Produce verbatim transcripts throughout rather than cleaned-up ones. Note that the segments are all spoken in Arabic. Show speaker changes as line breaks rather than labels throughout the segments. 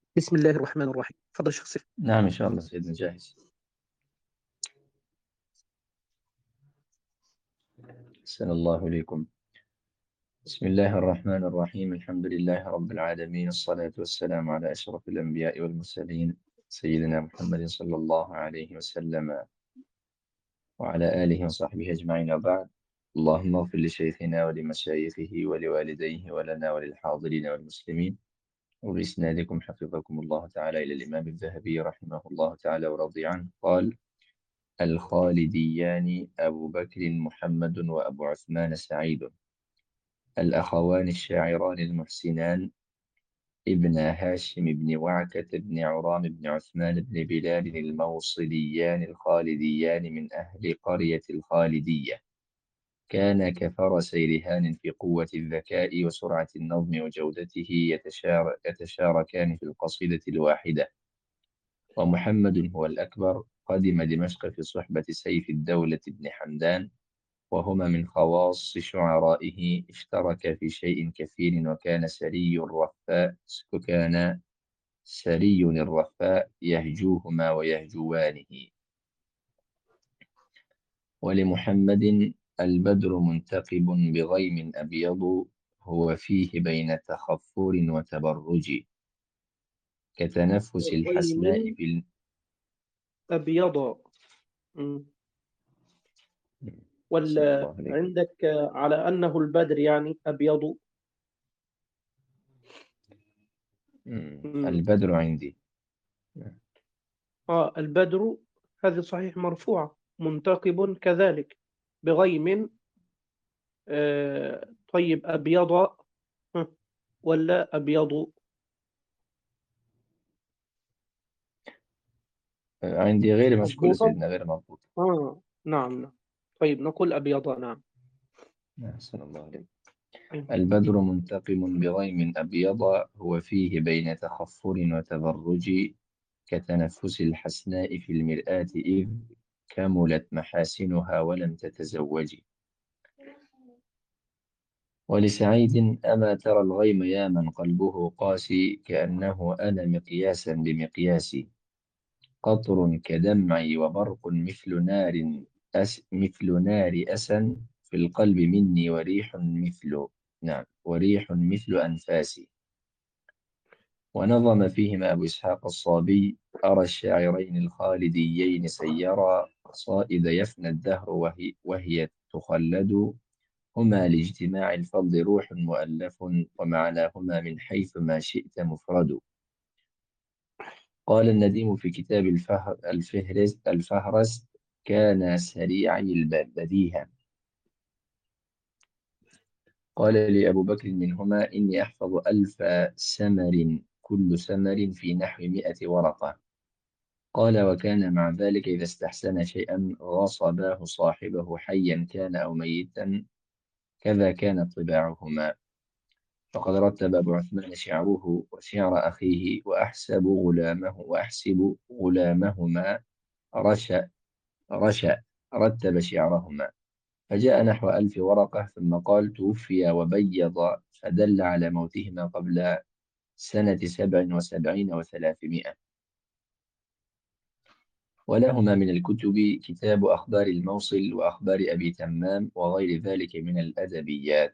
بسم الله الرحمن الرحيم. تفضل شيخ سيف.
نعم إن شاء الله سيدنا جاهز. أحسن الله إليكم. بسم الله الرحمن الرحيم. الحمد لله رب العالمين، الصلاة والسلام على أشرف الأنبياء والمرسلين سيدنا محمد صلى الله عليه وسلم وعلى آله وصحبه أجمعين، وبعد. اللهم اغفر لشيخنا ولمشايخه ولوالديه ولنا وللحاضرين والمسلمين. وبإسنادكم حفظكم الله تعالى إلى الإمام الذهبي رحمه الله تعالى ورضي عنه قال: الخالديان أبو بكر محمد وأبو عثمان سعيد، الأخوان الشاعران المحسنان، ابن هاشم بن وعكة بن عرام بن عثمان بن بلال الموصليان الخالديان من أهل قرية الخالدية، كان كفرسي رهان في قوة الذكاء وسرعة النظم وجودته، يتشار يتشاركان في القصيدة الواحدة. ومحمد هو الأكبر، قدم دمشق في صحبة سيف الدولة بن حمدان، وهما من خواص شعرائه، اشترك في شيء كثير، وكان سري الرفاء وكان سري الرفاء يهجوهما ويهجوانه. ولمحمد البدر منتقب بغيم أبيض، هو فيه بين تخفر وتبرج، كتنفس الحسناء
غيم
في ال...
أبيض. مم.
أحسن
ولا
الله عليك.
عندك على أنه البدر يعني أبيض؟
مم.
مم.
البدر عندي.
آه البدر، هذه صحيح مرفوعة، منتقب كذلك بغيم. آه طيب أبيض، ها، ولا أبيض؟
عندي غير مشكولة
مضبوطة.
سيدنا، غير مضبوط.
آه نعم نعم. طيب نقول أبيض. نعم.
أحسن الله عليك.
أيوة.
البدر منتقم بغيم أبيض، هو فيه بين تخفر وتبرج، كتنفس الحسناء في المرآة إذ كملت محاسنها ولم تتزوج. ولسعيد: أما ترى الغيم يا من قلبه قاسي، كأنه أنا مقياسا بمقياسي، قطر كدمعي وبرق مثل نار أس مثل نار أسا في القلب مني، وريح مثل نعم وريح مثل أنفاسي. ونظم فيهما أبو إسحاق الصابي: أرى الشاعرين الخالديين سيرا، قصائد يفنى الدهر وهي, وهي تخلد، هما لاجتماع الفضل روح مؤلف، ومعناهما من حيث ما شئت مفرد. قال النديم في كتاب الفهر الفهرس الفهرس: كان سريعي البديهة. قال لي أبو بكر منهما: إني أحفظ ألف سمر، كل سمر في نحو مئة ورقة. قال: وكان مع ذلك إذا استحسن شيئا غصباه صاحبه حيا كان أو ميتا، كذا كانت طباعهما. فقد رتب أبو عثمان شعره وشعر أخيه، وأحسب غلامه وأحسب غلامهما رشأ رشأ رتب شعرهما، فجاء نحو ألف ورقة، ثم قال: توفي وبيض، فدل على موتهما قبل سنة سبع وسبعين وثلاثمائة. ولهما من الكتب كتاب أخبار الموصل وأخبار أبي تمام وغير ذلك من الأدبيات.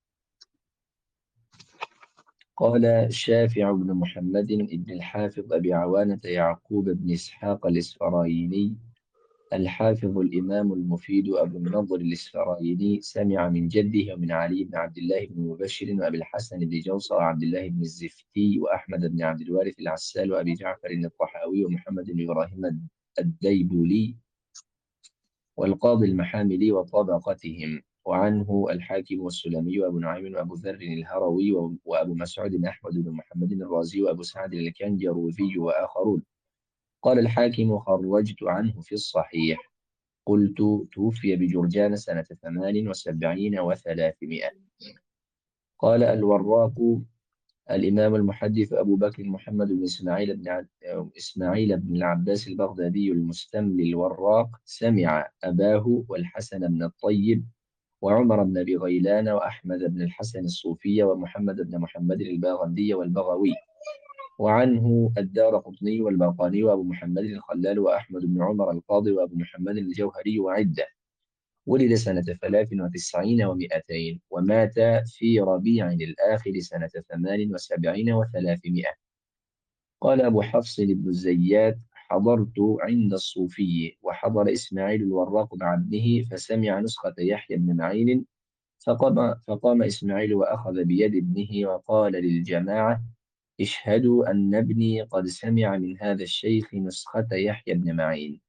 قال شافع بن محمد بن الحافظ أبي عوانة يعقوب بن إسحاق الإسفرايني الحافظ الإمام المفيد أبو النضر الإسفرايني، سمع من جده ومن علي بن عبد الله بن مبشر وأبي الحسن بن جوصى وعبد الله بن الزفتي وأحمد بن عبد الوارث العسال وأبي جعفر الطحاوي ومحمد بن إبراهيم الديبولي والقاضي المحاملي وطبقتهم، وعنه الحاكم والسلمي وأبو نعيم وأبو ذر الهروي وأبو مسعود أحمد بن محمد الرازي وأبو سعد الكنجروذي وآخرون. قال الحاكم: خرجت عنه في الصحيح. قلت: توفي بجرجان سنة ثمان وسبعين وثلاثمائة. قال الوراق: الإمام المحدث أبو بكر محمد بن إسماعيل بن عب... إسماعيل بن العباس البغدادي المستملي الوراق، سمع أباه والحسن بن الطيب وعمر بن أبي غيلان وأحمد بن الحسن الصوفي ومحمد بن محمد الباغندي والبغوي. وعنه الدارقطني والبرقاني وأبو محمد الخلال وأحمد بن عمر القاضي وأبو محمد الجوهري وعدة. ولد سنة ثلاث وتسعين ومائتين ومات في ربيع الآخر سنة ثمان وسبعين وثلاثمائة. قال أبو حفص بن الزيات: حضرت عند الصوفي وحضر إسماعيل الوراق مع ابنه فسمع نسخة يحيى بن معين، فقام, فقام إسماعيل وأخذ بيد ابنه وقال للجماعة: اشهدوا أن ابني قد سمع من هذا الشيخ نسخة يحيى بن معين.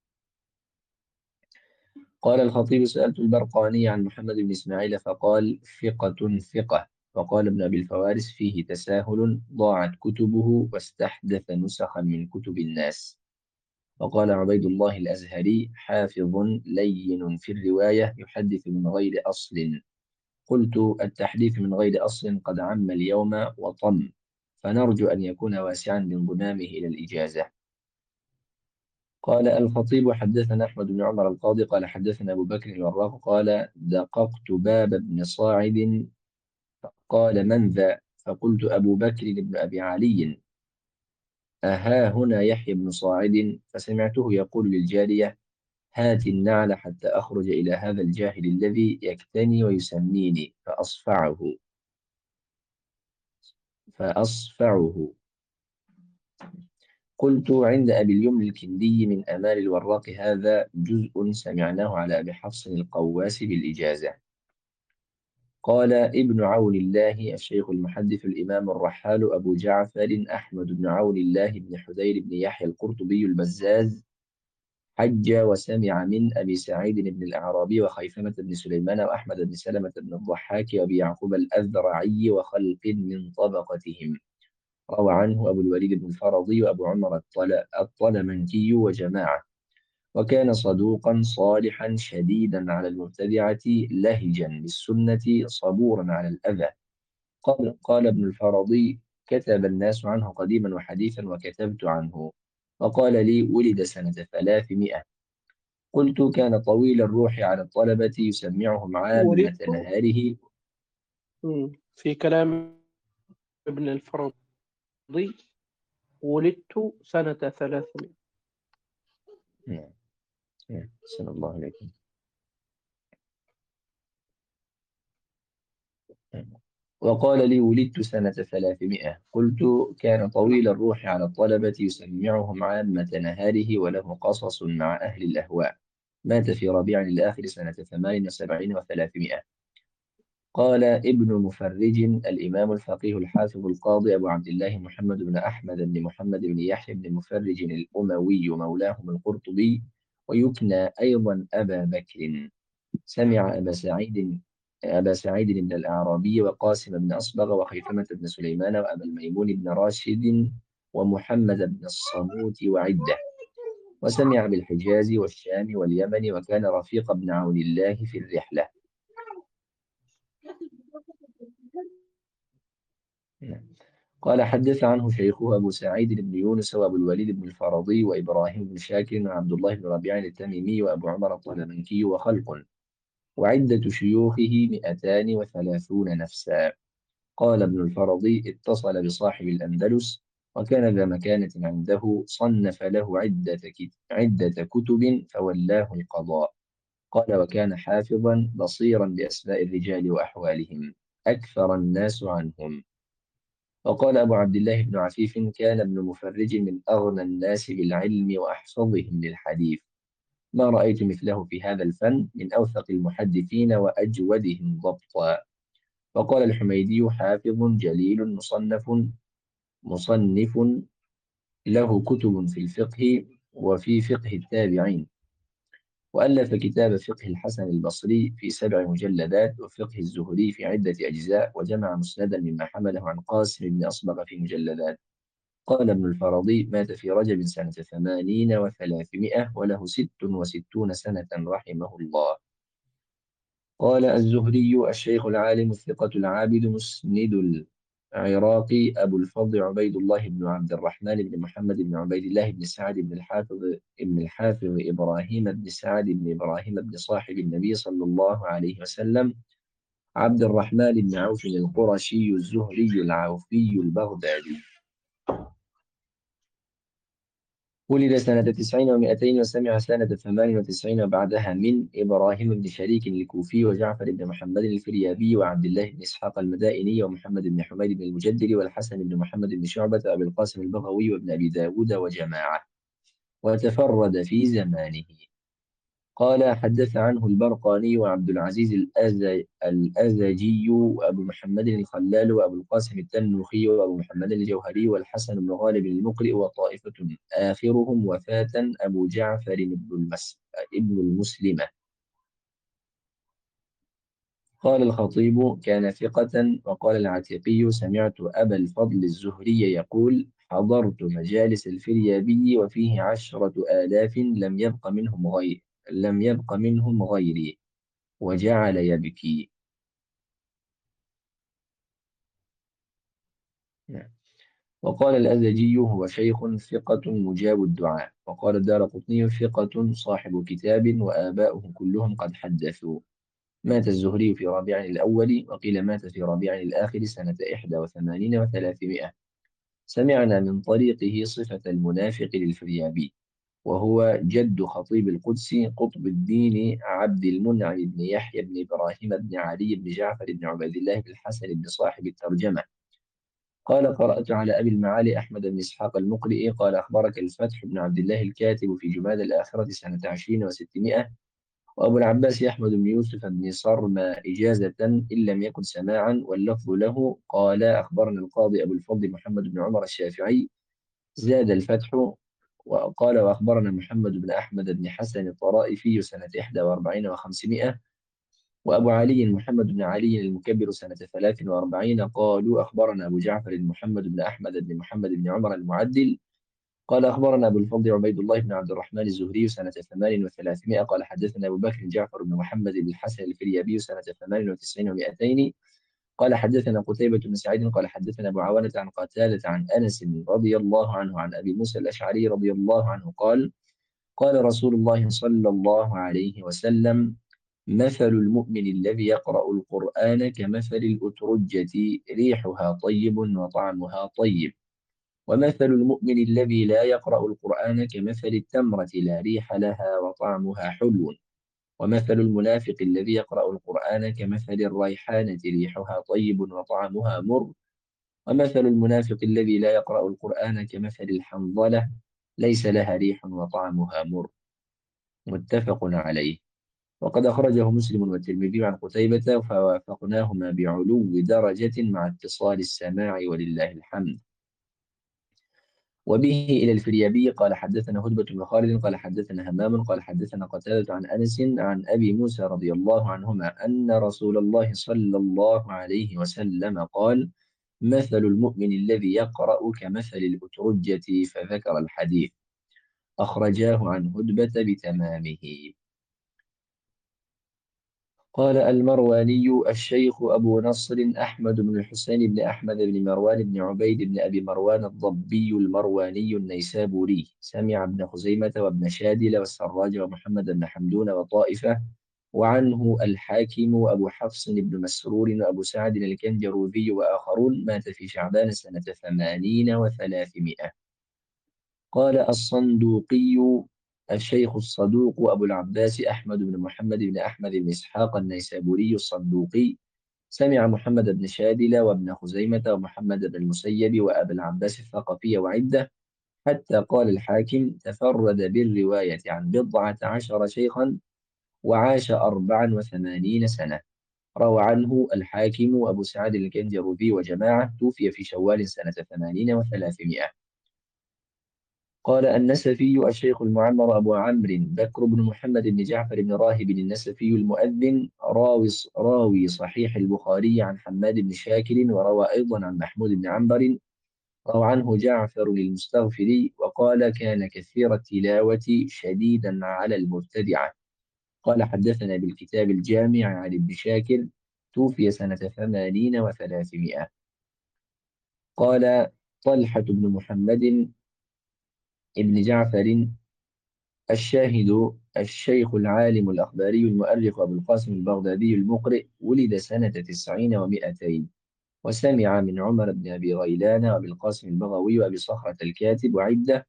قال الخطيب: سألت البرقاني عن محمد بن إسماعيل فقال: ثقة ثقة. وقال ابن أبي الفوارس: فيه تساهل، ضاعت كتبه واستحدث نسخا من كتب الناس. وقال عبيد الله الأزهري: حافظ لين في الرواية يحدث من غير أصل. قلت: التحديث من غير أصل قد عم اليوم وطم، فنرجو أن يكون واسعا بانضمامه إلى الإجازة. قال الخطيب: حدثنا أحمد بن عمر القاضي قال حدثنا أبو بكر الوراق قال: دققت باب بن صاعد قال: من ذا؟ فقلت: أبو بكر بن أبي علي. أها هنا يحيى بن صاعد؟ فسمعته يقول للجارية: هات النعل حتى أخرج إلى هذا الجاهل الذي يكتني ويسميني فأصفعه فأصفعه. قلت: عند أبي اليمن الكندي من أمال الوراق هذا جزء سمعناه على أبي حفص القواس بالإجازة. قال ابن عون الله الشيخ المحدث الإمام الرحال أبو جعفر أحمد بن عون الله بن حدير بن يحيى القرطبي البزاز حج وسمع من أبي سعيد بن الأعرابي وخيثمة بن سليمان وأحمد بن سلمة بن الضحاك وأبي يعقوب الأذرعي وخلق من طبقتهم. روى عنه أبو الوليد بن الفرضي وأبو عمر الطل- الطلمنكي وجماعة. وكان صدوقا صالحا شديدا على المبتدعة لهجا بالسنة صبورا على الأذى. قال, قال ابن الفرضي: كتب الناس عنه قديما وحديثا وكتبت عنه. وقال لي: ولد سنة ثلاثمائة. قلت: كان طويل الروح على الطلبة يسمعهم عامة
ولدت
نهاره.
مم. في كلام ابن الفرضي، ولدت سنة ثلاثمائة.
نعم، نعم، أحسن الله عليكم. وقال لي: ولدت سنة ثلاثمائة. قلت: كان طويل الروح على الطلبة يسمعهم عامة نهاره وله قصص مع أهل الأهواء. مات في ربيع الآخر سنة ثمان وسبعين وثلاثمائة. قال ابن مفرج الإمام الفقيه الحافظ القاضي أبو عبد الله محمد بن أحمد بن محمد بن يحيى بن مفرج الأموي مولاهم القرطبي، ويكنى أيضا أبا بكر. سمع أبا سعيد أبا سعيد بن الأعرابي وقاسم بن أصبغ وخيثمة بن سليمان وأبا الميمون بن راشد ومحمد بن الصموت وعدة. وسمع بالحجاز والشام واليمن وكان رفيق ابن عون الله في الرحلة. قال حدث عنه شيخه أبو سعيد بن يونس وأبو الوليد بن الفرضي وإبراهيم بن شاكر وعبد الله بن ربيع التميمي وأبو عمر الطلبنكي وخلق، وعدة شيوخه مئتان وثلاثون نفسا. قال ابن الفرضي: اتصل بصاحب الأندلس وكان ذا مكانة عنده، صنف له عدة كت- عدة كتب فولاه القضاء. قال: وكان حافظا بصيرا بأسماء الرجال وأحوالهم، أكثر الناس عنهم. وقال أبو عبد الله بن عفيف: كان ابن مفرج من أغنى الناس بالعلم وأحفظهم للحديث، ما رأيت مثله في هذا الفن من أوثق المحدثين وأجودهم ضبطا. وقال الحميدي: حافظ جليل مصنف مصنف له كتب في الفقه وفي فقه التابعين، وألف كتاب فقه الحسن البصري في سبع مجلدات، وفقه الزهري في عدة أجزاء، وجمع مسندا مما حمله عن قاسم بن أصبغ في مجلدات. قال ابن الفرضي: مات في رجب سنة ثمانين وثلاثمائة وله ست وستون سنة رحمه الله. قال الزهري: الشيخ العالم الثقة العابد مسند العراقي أبو الفضل عبيد الله بن عبد الرحمن بن محمد بن عبيد الله بن سعد بن الحافظ بن الحافظ إبراهيم بن سعد بن إبراهيم بن صاحب النبي صلى الله عليه وسلم عبد الرحمن بن عوف القرشي الزهري العوفي البغدادي. ولد سنة تسعين ومائتين وسمع سنة ثمان وتسعين بعدها من إبراهيم بن شريك الكوفي وجعفر بن محمد الفريابي وعبد الله بن إسحاق المدائني ومحمد بن حميد بن المجدل والحسن بن محمد بن شعبة وأبي القاسم البغوي وابن أبي داود وجماعة، وتفرد في زمانه. قال حدث عنه البرقاني وعبد العزيز الأز- الأزجي وأبو محمد الخلال وأبو القاسم التنوخي وأبو محمد الجوهري والحسن بن غالب المقرئ وطائفة، آخرهم وفاة أبو جعفر بن المس ابن المسلمة. قال الخطيب كان ثقة. وقال العتيقي سمعت أبا الفضل الزهري يقول حضرت مجالس الفريابي وفيه عشرة آلاف لم يبق منهم غير لم يبق منهم غيري، وجعل يبكي. نعم. وقال الأزجي هو شيخ ثقة مجاب الدعاء. وقال الدارقطني ثقة صاحب كتاب وآباؤه كلهم قد حدثوا. مات الزهري في ربيع الأول، وقيل مات في ربيع الآخر سنة إحدى وثمانين وثلاثمائة. سمعنا من طريقه صفة المنافق للفريابي، وهو جد خطيب القدس قطب الدين عبد المنعم بن يحيى بن إبراهيم بن علي بن جعفر بن عبيد الله بن الحسن بن صاحب الترجمة. قال قرأت على أبي المعالي أحمد بن إسحاق المقرئ قال أخبرك الفتح بن عبد الله الكاتب في جماد الآخرة سنة عشرين وستمائة. وأبو العباس أحمد بن يوسف بن صرم إجازة إن لم يكن سماعا، واللفظ له. قال أخبرنا القاضي أبو الفضل محمد بن عمر الشافعي، زاد الفتح. وقال وأخبرنا محمد بن أحمد بن حسن الطرائفي سنة إحدى وأربعين وخمسمائة. وأبو علي محمد بن علي المكبر سنة ثلاث وأربعين. قالوا أخبرنا أبو جعفر محمد بن أحمد بن محمد بن عمر المعدل قال أخبرنا أبو الفضل عبيد الله بن عبد الرحمن الزهري سنة ثمان وثلاثمائة. قال حدثنا أبو بكر جعفر بن محمد بن الحسن الفريابي سنة ثمان وتسعين ومائتين. قال حدثنا قتيبة بن سعيد قال حدثنا أبو عوانة عن قتادة عن أنس رضي الله عنه عن أبي موسى الأشعري رضي الله عنه قال قال رسول الله صلى الله عليه وسلم مثل المؤمن الذي يقرأ القرآن كمثل الأترجة ريحها طيب وطعمها طيب، ومثل المؤمن الذي لا يقرأ القرآن كمثل التمرة لا ريح لها وطعمها حلو، ومثل المنافق الذي يقرأ القرآن كمثل الريحانة ريحها طيب وطعمها مر، ومثل المنافق الذي لا يقرأ القرآن كمثل الحنظلة ليس لها ريح وطعمها مر. متفق عليه. وقد أخرجه مسلم والترمذي عن قتيبة فوافقناهما بعلو درجة مع اتصال السماع ولله الحمد. وبه إلى الفريابي قال حدثنا هدبة بن خالد قال حدثنا همام قال حدثنا قتادة عن أنس عن أبي موسى رضي الله عنهما أن رسول الله صلى الله عليه وسلم قال مثل المؤمن الذي يقرأ كمثل الأترجة، فذكر الحديث. أخرجاه عن هدبة بتمامه. قال المرواني الشيخ أبو نصر أحمد بن الحسين بن أحمد بن مروان بن عبيد بن أبي مروان الضبي المرواني النيسابوري، سمع ابن خزيمة وابن شادل والسراج ومحمد بن حمدون وطائفة، وعنه الحاكم وأبو حفص بن مسرور وأبو سعد الكنجروذي وآخرون. مات في شعبان سنة ثمانين وثلاثمائة. قال الصندوقي الشيخ الصدوق أبو العباس أحمد بن محمد بن أحمد بن إسحاق النيسابوري الصندوقي، سمع محمد بن شادل وابن خزيمة ومحمد بن المسيب وأبا العباس الثقفي وعدة، حتى قال الحاكم تفرد بالرواية عن بضعة عشر شيخا وعاش أربعا وثمانين سنة. روى عنه الحاكم وأبو سعد الكنجروذي وجماعة. توفي في شوال سنة ثمانين وثلاثمائة. قال النسفي الشيخ المعمر أبو عمرو بكر بن محمد بن جعفر بن راهب النسفي المؤذن، راوي راوي صحيح البخاري عن حماد بن شاكر، وروى أيضا عن محمود بن عنبر. روى عنه جعفر المستغفري وقال كان كثير التلاوة شديدا على المبتدعة. قال حدثنا بالكتاب الجامع عن ابن شاكر، توفي سنة ثمانين وثلاثمائة. قال طلحة بن محمد ابن جعفر الشاهد الشيخ العالم الأخباري المؤرخ أبو القاسم البغدادي المقرئ، ولد سنة تسعين ومائتين، وسمع من عمر بن أبي غيلان وأبي القاسم البغوي وأبي صخرة الكاتب وعدة،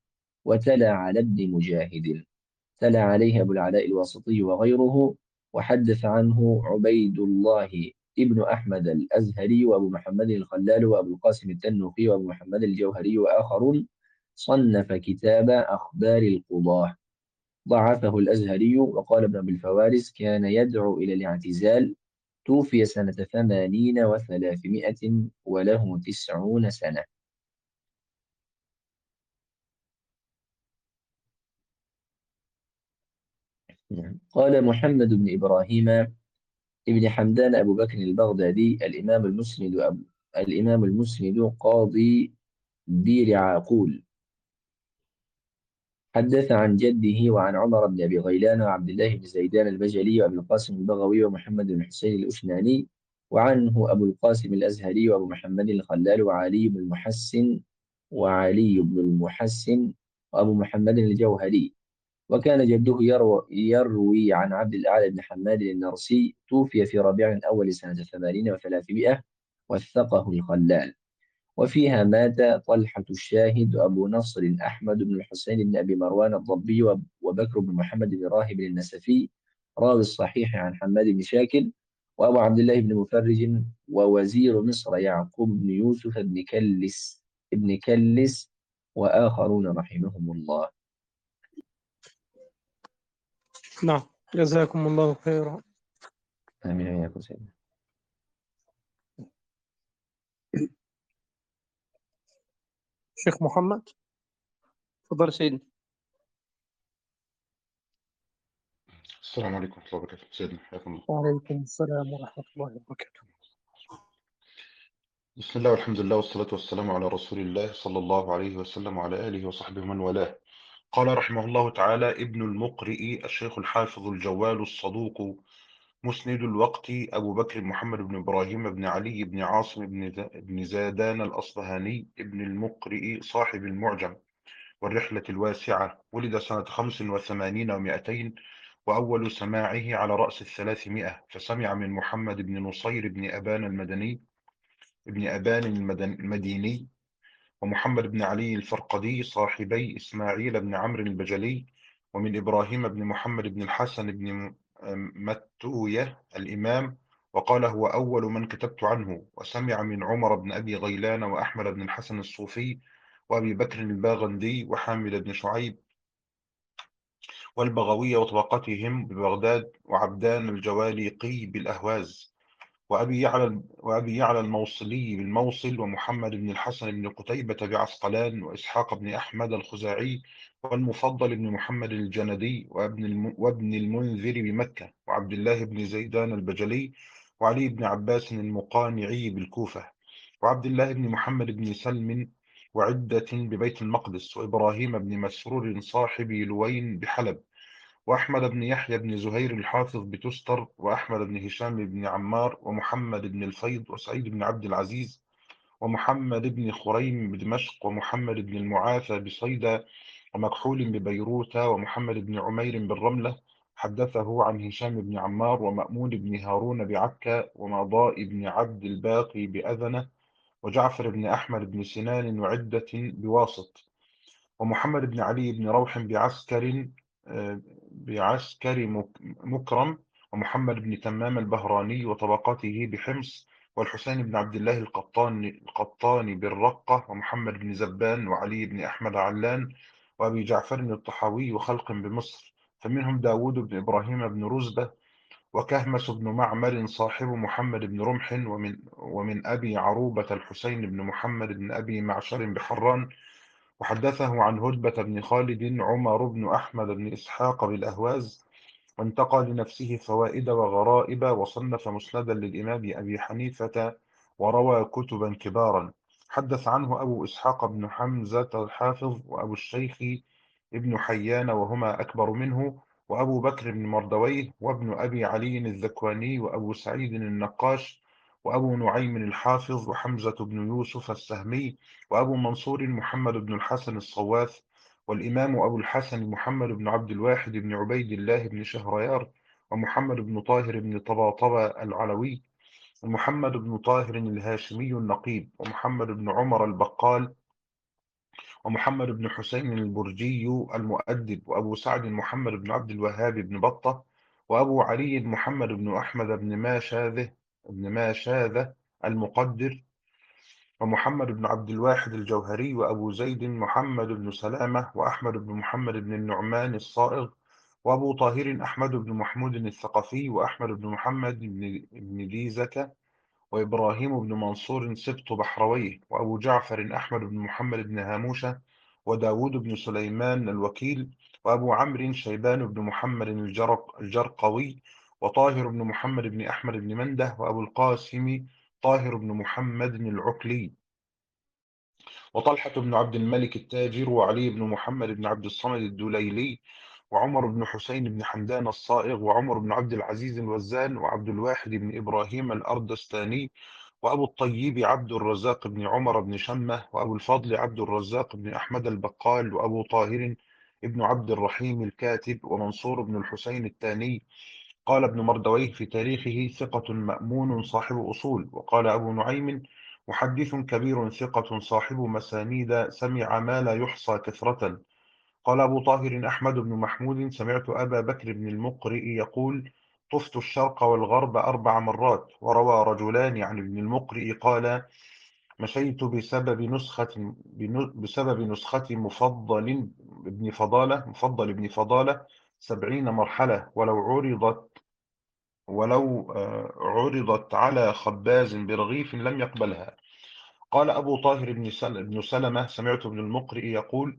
وتلا على ابن مجاهد، تلا عليه أبو العلاء الواسطي وغيره. وحدث عنه عبيد الله ابن أحمد الأزهري وأبو محمد الخلال وأبو القاسم التنوخي وأبو محمد الجوهري وآخرون. صنف كتاب أخبار القضاة، ضعفه الأزهري، وقال ابن أبي الفوارس كان يدعو إلى الاعتزال. توفي سنة ثمانين وثلاثمائة وله تسعون سنة. قال محمد بن إبراهيم ابن حمدان أبو بكر البغدادي الإمام المسند أبو الإمام المسند قاضي بير عاقول، حدث عن جده وعن عمر بن أبي غيلان وعبد الله بن زيدان البجلي وأبي القاسم البغوي ومحمد بن حسين الأشناني، وعنه أبو القاسم الأزهري وأبو محمد الخلال وعلي بن المحسن وعلي بن المحسن وأبو محمد الجوهري. وكان جده يروي, يروي عن عبد الأعلى بن حماد النرسي، توفي في ربيع الأول سنة ثمانين وثلاثمائة، وثقه الخلال. وفيها مات طلحة الشاهد وأبو نصر أحمد بن الحسين بن أبي مروان الضبي وب- وبكر بن محمد بن راهب النسفي راوي الصحيح عن حماد بن شاكر، وأبو عبد الله بن مفرج، ووزير مصر يعقوب بن يوسف بن كلس ابن كلس، وآخرون رحمهم الله.
نعم، جزاكم الله خيرا.
آمين يا سيدنا.
شيخ محمد، تفضل سيدنا.
السلام عليكم ورحمة الله وبركاته. سيدنا حياكم الله.
وعليكم السلام ورحمة الله وبركاته.
بسم الله والحمد لله والصلاة والسلام على رسول الله صلى الله عليه وسلم وعلى آله وصحبه ومن والاه. قال رحمه الله تعالى: ابن المقرئ الشيخ الحافظ الجوال الصدوق مسند الوقت أبو بكر محمد بن إبراهيم بن علي بن عاصم بن ذا- بن زادان الأصبهاني ابن المقرئ صاحب المعجم والرحلة الواسعة، ولد سنة خمس وثمانين ومائتين، وأول سماعه على رأس الثلاثمائة، فسمع من محمد بن نصير بن أبان المدني ابن أبان المدن المديني، ومحمد بن علي الفرقدي صاحبي إسماعيل بن عمرو البجلي، ومن إبراهيم بن محمد بن الحسن بن م- متوية الإمام، وقال هو أول من كتبت عنه. وسمع من عمر بن أبي غيلان وأحمد بن الحسن الصوفي وأبي بكر الباغندي وحامد بن شعيب والبغوي وطبقتهم ببغداد، وعبدان الجواليقي بالأهواز، وأبي يعلى وأبي يعلى الموصلي بالموصل، ومحمد بن الحسن بن قتيبة بعسقلان، وإسحاق بن أحمد الخزاعي، والمفضل بن محمد الجندي، وابن الم... وابن المنذر بمكة، وعبد الله بن زيدان البجلي، وعلي بن عباس المقانعي بالكوفة، وعبد الله بن محمد بن سلم وعدة ببيت المقدس، وإبراهيم بن مسرور صاحب لوين بحلب، وأحمد بن يحيى بن زهير الحافظ بتستر، وأحمد بن هشام بن عمار، ومحمد بن الفيض، وسعيد بن عبد العزيز، ومحمد بن خريم بدمشق، ومحمد بن المعافى بصيدا، ومكحول ببيروت، ومحمد بن عمير بالرملة. حدثه عن هشام بن عمار، ومأمون بن هارون بعكا، ومضاء بن عبد الباقي بأذنة، وجعفر بن أحمد بن سنان وعدة بواسط، ومحمد بن علي بن روح بعسكر آه، بعسكر مك- مكرم، ومحمد بن تمام البهراني وطبقته بحمص، والحسين بن عبد الله القطان القطاني بالرقة، ومحمد بن زبان، وعلي بن أحمد علان، وأبي جعفر الطحاوي وخلق بمصر، فمنهم داود بن إبراهيم بن رزبة، وكهمس بن معمر صاحب محمد بن رمح، ومن, ومن أبي عروبة الحسين بن محمد بن أبي معشر بحران. وحدثه عن هدبة بن خالد عمر بن أحمد بن إسحاق بالأهواز، وانتقى لنفسه فوائد وغرائب، وصنف مسندا للإمام أبي حنيفة، وروى كتبا كبارا. حدث عنه أبو إسحاق بن حمزة الحافظ، وأبو الشيخ ابن حيان وهما أكبر منه، وأبو بكر بن مردويه، وابن أبي علي الذكواني، وأبو سعيد النقاش، وأبو نعيم الحافظ، وحمزة بن يوسف السهمي، وأبو منصور محمد بن الحسن الصواث، والإمام أبو الحسن محمد بن عبد الواحد بن عبيد الله بن شهريار، ومحمد بن طاهر بن طباطبة العلوي، ومحمد بن طاهر الهاشمي النقيب، ومحمد بن عمر البقال، ومحمد بن حسين البرجي المؤدب، وأبو سعد محمد بن عبد الوهاب بن بطة، وأبو علي محمد بن أحمد بن ماشاذة بن ماشاذة المقدر، ومحمد بن عبد الواحد الجوهري، وأبو زيد محمد بن سلامة، وأحمد بن محمد بن النعمان الصائغ، وأبو طاهر أحمد بن محمود الثقفي، وأحمد بن محمد بن بن ديزكة، وإبراهيم بن منصور سبط بحرويه، وأبو جعفر أحمد بن محمد بن هاموشة، وداود بن سليمان الوكيل، وأبو عمرو شيبان بن محمد الجرق الجرقوي، وطاهر بن محمد بن أحمد بن منده، وأبو القاسم طاهر بن محمد العقلي، وطلحة بن عبد الملك التاجر، وعلي بن محمد بن عبد الصمد الدليلي، وعمر بن حسين بن حمدان الصائغ، وعمر بن عبد العزيز الوزان، وعبد الواحد بن إبراهيم الأردستاني، وأبو الطيب عبد الرزاق بن عمر بن شمة، وأبو الفضل عبد الرزاق بن أحمد البقال، وأبو طاهر ابن عبد الرحيم الكاتب، ومنصور بن الحسين التاني. قال ابن مردويه في تاريخه: ثقة مأمون صاحب أصول. وقال أبو نعيم: محدث كبير ثقة صاحب مسانيد، سمع ما لا يحصى كثرة. قال أبو طاهر أحمد بن محمود: سمعت أبا بكر بن المقرئ يقول: طفت الشرق والغرب أربع مرات. وروى رجلان عن ابن المقرئ قال: مشيت بسبب نسخة بسبب نسخة مفضل ابن فضالة مفضل ابن فضالة سبعين مرحلة، ولو عرضت ولو آه، عرضت على خباز برغيف لم يقبلها. قال أبو طاهر بن سل- بن سلمة: سمعت ابن المقرئ يقول: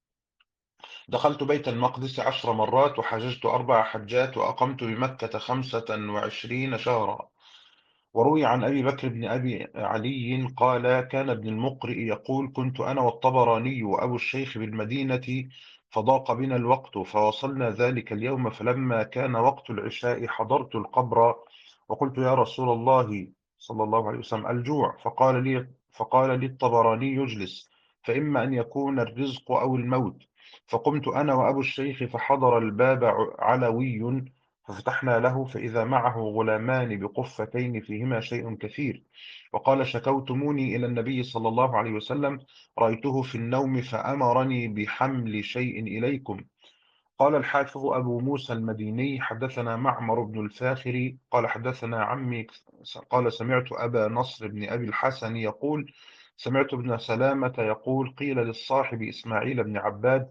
دخلت بيت المقدس عشر مرات، وحججت أربع حجات، وأقمت بمكة خمسة وعشرين شهرا. وروي عن أبي بكر بن أبي علي قال: كان ابن المقرئ يقول: كنت أنا والطبراني وأبو الشيخ بالمدينة، فضاق بنا الوقت، فوصلنا ذلك اليوم، فلما كان وقت العشاء حضرت القبر، وقلت: يا رسول الله صلى الله عليه وسلم، الجوع. فقال لي فقال لي الطبراني: اجلس، فإما أن يكون الرزق أو الموت. فقمت أنا وأبو الشيخ، فحضر الباب علوي، ففتحنا له، فإذا معه غلامان بقفتين فيهما شيء كثير. وقال: شكوتموني إلى النبي صلى الله عليه وسلم، رأيته في النوم فأمرني بحمل شيء إليكم. قال الحافظ أبو موسى المديني: حدثنا معمر بن الفاخر قال حدثنا عمي قال سمعت أبا نصر بن أبي الحسن يقول: سمعت ابن سلامة يقول: قيل للصاحب إسماعيل بن عباد: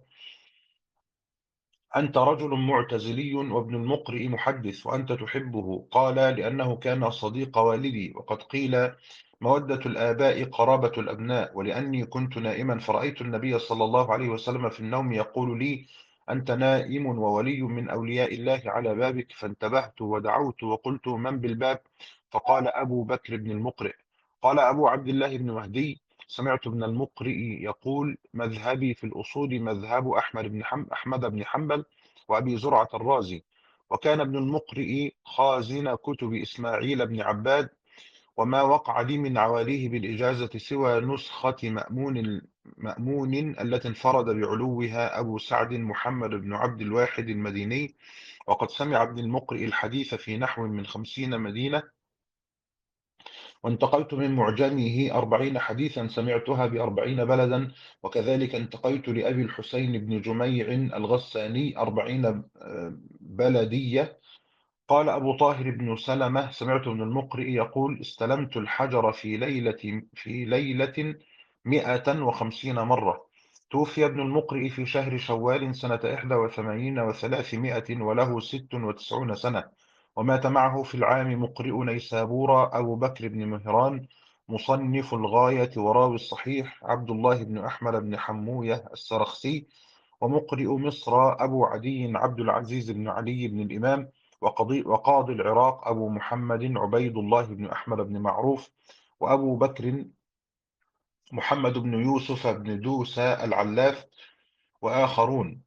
أنت رجل معتزلي وابن المقرئ محدث، وأنت تحبه. قال: لأنه كان صديق والدي، وقد قيل: مودة الآباء قرابة الأبناء. ولأني كنت نائما فرأيت النبي صلى الله عليه وسلم في النوم يقول لي: أنت نائم وولي من أولياء الله على بابك. فانتبهت ودعوت وقلت: من بالباب؟ فقال: أبو بكر بن المقرئ. قال أبو عبد الله بن مهدي: سمعت ابن المقرئ يقول: مذهبي في الأصول مذهب أحمد بن حم... أحمد بن حنبل وأبي زرعة الرازي. وكان ابن المقرئ خازن كتب إسماعيل بن عباد، وما وقع لي من عواليه بالإجازة سوى نسخة مأمون مأمون التي انفرد بعلوها أبو سعد محمد بن عبد الواحد المديني. وقد سمع ابن المقرئ الحديث في نحو من خمسين مدينة، وانتقلت من معجمه أربعين حديثا سمعتها بأربعين بلدا. وكذلك انتقيت لأبي الحسين بن جميع الغساني أربعين بلدية. قال أبو طاهر بن سلمة: سمعت ابن المقرئ يقول: استلمت الحجر في ليلة في ليلة مئة وخمسين مرة. توفي ابن المقرئ في شهر شوال سنة إحدى وثمانين وثلاثمائة وله ست وتسعون سنة. ومات معه في العام مقرئ نيسابورا أبو بكر بن مهران مصنف الغاية وراوي الصحيح عبد الله بن أحمد بن حموية السرخسي، ومقرئ مصر أبو عدي عبد العزيز بن علي بن الإمام، وقاضي وقاضي العراق أبو محمد عبيد الله بن أحمد بن معروف، وأبو بكر محمد بن يوسف بن دوسة العلاف، وآخرون.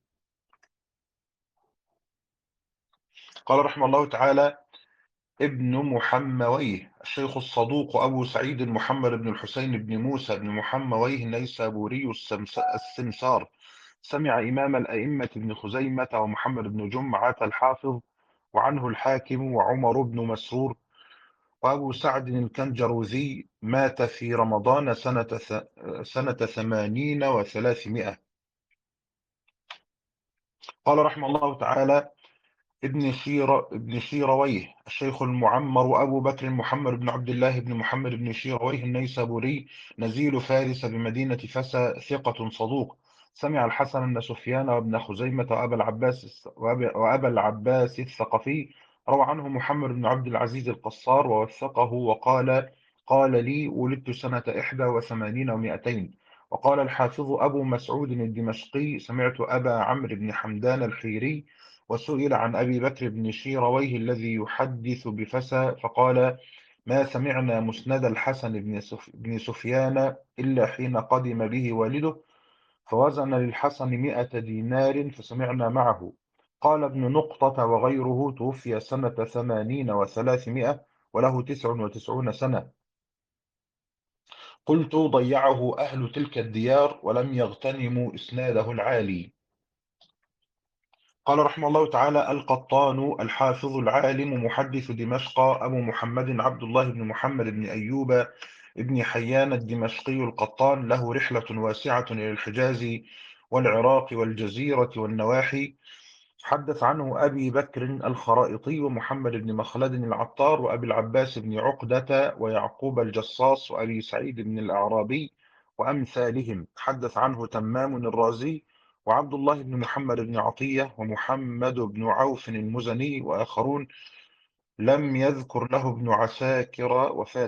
قال رحمه الله تعالى: ابن محمويه الشيخ الصدوق أبو سعيد محمد بن الحسين بن موسى بن محمويه النيسابوري السمس- السمسار، سمع إمام الأئمة ابن خزيمة ومحمد بن جمعة الحافظ، وعنه الحاكم وعمر بن مسرور وأبو سعد الكنجروذي مات في رمضان سنة ث- سنة ثمانين وثلاثمائة. قال رحمه الله تعالى: ابن شير ابن شيرويه الشيخ المعمر أبو بكر محمد بن عبد الله بن محمد بن شيرويه النيسابوري نزيل فارس بمدينة فسا، ثقة صدوق، سمع الحسن بن سفيان وابن خزيمة وأبا العباس وأبا وأبا العباس الثقفي. روى عنه محمد بن عبد العزيز القصار ووثقه وقال: قال لي: ولدت سنة إحدى وثمانين ومائتين. وقال الحافظ أبو مسعود الدمشقي: سمعت أبا عمرو بن حمدان الحيري وسئل عن أبي بكر بن شيرويه الذي يحدث بفسا فقال: ما سمعنا مسند الحسن بن سف- بن سفيان إلا حين قدم به والده، فوزن للحسن مئة دينار فسمعنا معه. قال ابن نقطة وغيره: توفي سنة ثمانين وثلاثمائة وله تسع وتسعون سنة. قلت: ضيعه أهل تلك الديار ولم يغتنموا إسناده العالي. قال رحمه الله تعالى: القطان الحافظ العالم محدث دمشق أبو محمد عبد الله بن محمد بن أيوب ابن حيان الدمشقي القطان، له رحلة واسعة إلى الحجاز والعراق والجزيرة والنواحي. حدث عنه أبي بكر الخرائطي ومحمد بن مخلد العطار وأبي العباس بن عقدة ويعقوب الجصاص وأبي سعيد بن الأعرابي وأمثالهم. حدث عنه تمام الرازي وعبد الله بن محمد بن عطية ومحمد بن عوف المزني وآخرون، لم يذكر له ابن عساكر وفاة.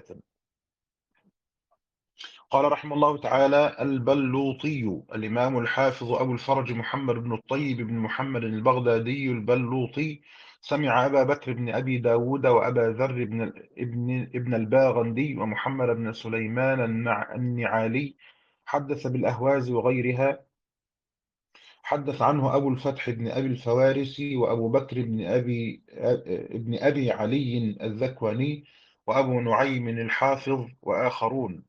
قال رحمه الله تعالى: البلوطي الإمام الحافظ أبو الفرج محمد بن الطيب بن محمد البغدادي البلوطي سمع أبا بكر بن أبي داود وأبا ذر بن ابن ابن الباغندي ومحمد بن سليمان النع- النعالي. حدث بالأهواز وغيرها. حدث عنه أبو الفتح بن أبي الفوارسي وأبو بكر بن أبي ابن أبي علي الذكواني وأبو نعيم الحافظ وآخرون.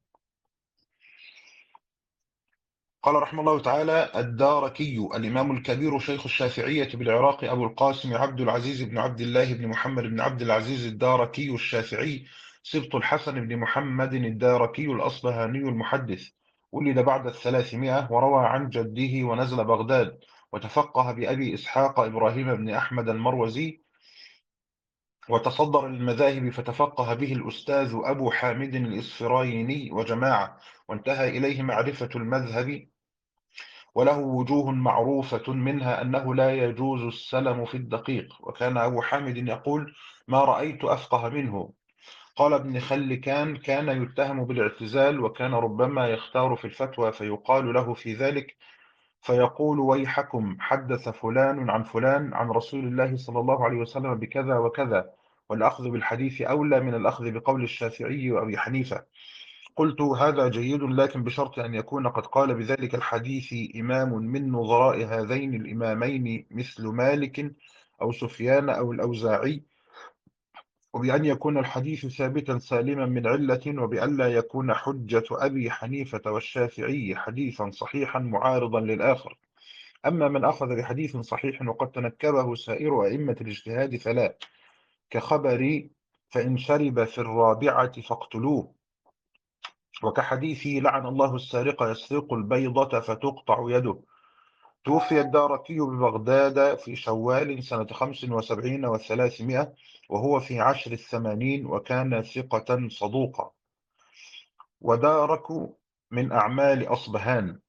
قال رحمه الله تعالى: الداركي الإمام الكبير شيخ الشافعية بالعراق أبو القاسم عبد العزيز بن عبد الله بن محمد بن عبد العزيز الداركي الشافعي، سبط الحسن بن محمد الداركي الأصبهاني المحدث، ولد بعد الثلاثمائة وروى عن جده ونزل بغداد، وتفقه بأبي إسحاق إبراهيم بن أحمد المروزي، وتصدر للمذاهب فتفقه به الأستاذ أبو حامد الإسفرايني وجماعة، وانتهى إليه معرفة المذهب، وله وجوه معروفة منها أنه لا يجوز السلم في الدقيق. وكان أبو حامد يقول: ما رأيت أفقه منه. قال ابن خلكان: كان يتهم بالاعتزال، وكان ربما يختار في الفتوى فيقال له في ذلك فيقول: ويحكم، حدث فلان عن فلان عن رسول الله صلى الله عليه وسلم بكذا وكذا، والأخذ بالحديث أولى من الأخذ بقول الشافعي وأبي حنيفة. قلت: هذا جيد، لكن بشرط أن يكون قد قال بذلك الحديث إمام من نظراء هذين الإمامين مثل مالك أو سفيان أو الأوزاعي، وبأن يكون الحديث ثابتا سالما من علة، وبألا يكون حجة أبي حنيفة والشافعي حديثا صحيحا معارضا للآخر. أما من أخذ بحديث صحيح وقد تنكبه سائر أئمة الاجتهاد فلا، كخبر: فإن شرب في الرابعة فاقتلوه، وكحديث: لعن الله السارق يسرق البيضة فتقطع يده. توفي الدارقي ببغداد في شوال سنة خمس وسبعين وثلاثمائة وهو في عشر الثمانين، وكان ثقة صدوقا. ودارك من أعمال أصبهان.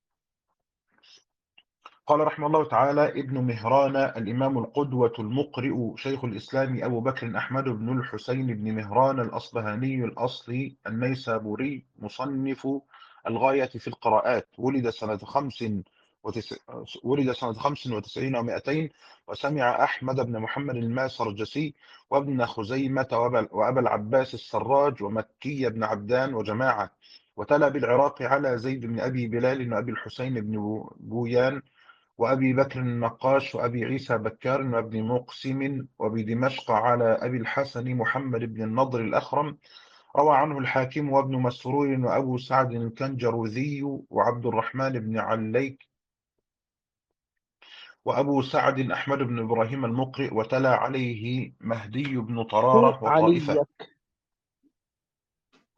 قال رحمه الله تعالى: ابن مهران الإمام القدوة المقرئ شيخ الإسلام أبو بكر أحمد بن الحسين بن مهران الأصبهاني الأصلي النيسابوري، مصنف الغاية في القراءات، ولد سنة خمس وتس... ولد سنة خمس وتسعين ومائتين، وسمع أحمد بن محمد الماسرجسي وابن خزيمة وأبا وأبا العباس السراج ومكي بن عبدان وجماعة. وتلا بالعراق على زيد بن أبي بلال وأبي الحسين بن بويان وأبي بكر النقاش وأبي عيسى بكار وابن مقسم، وبدمشق على أبي الحسن محمد بن النضر الأخرم. روى عنه الحاكم وابن مسرور وأبو سعد الكنجروذي وعبد الرحمن بن عليك وأبو سعد أحمد بن إبراهيم المقرئ، وتلا عليه مهدي بن طرارة
علي
وطائفة.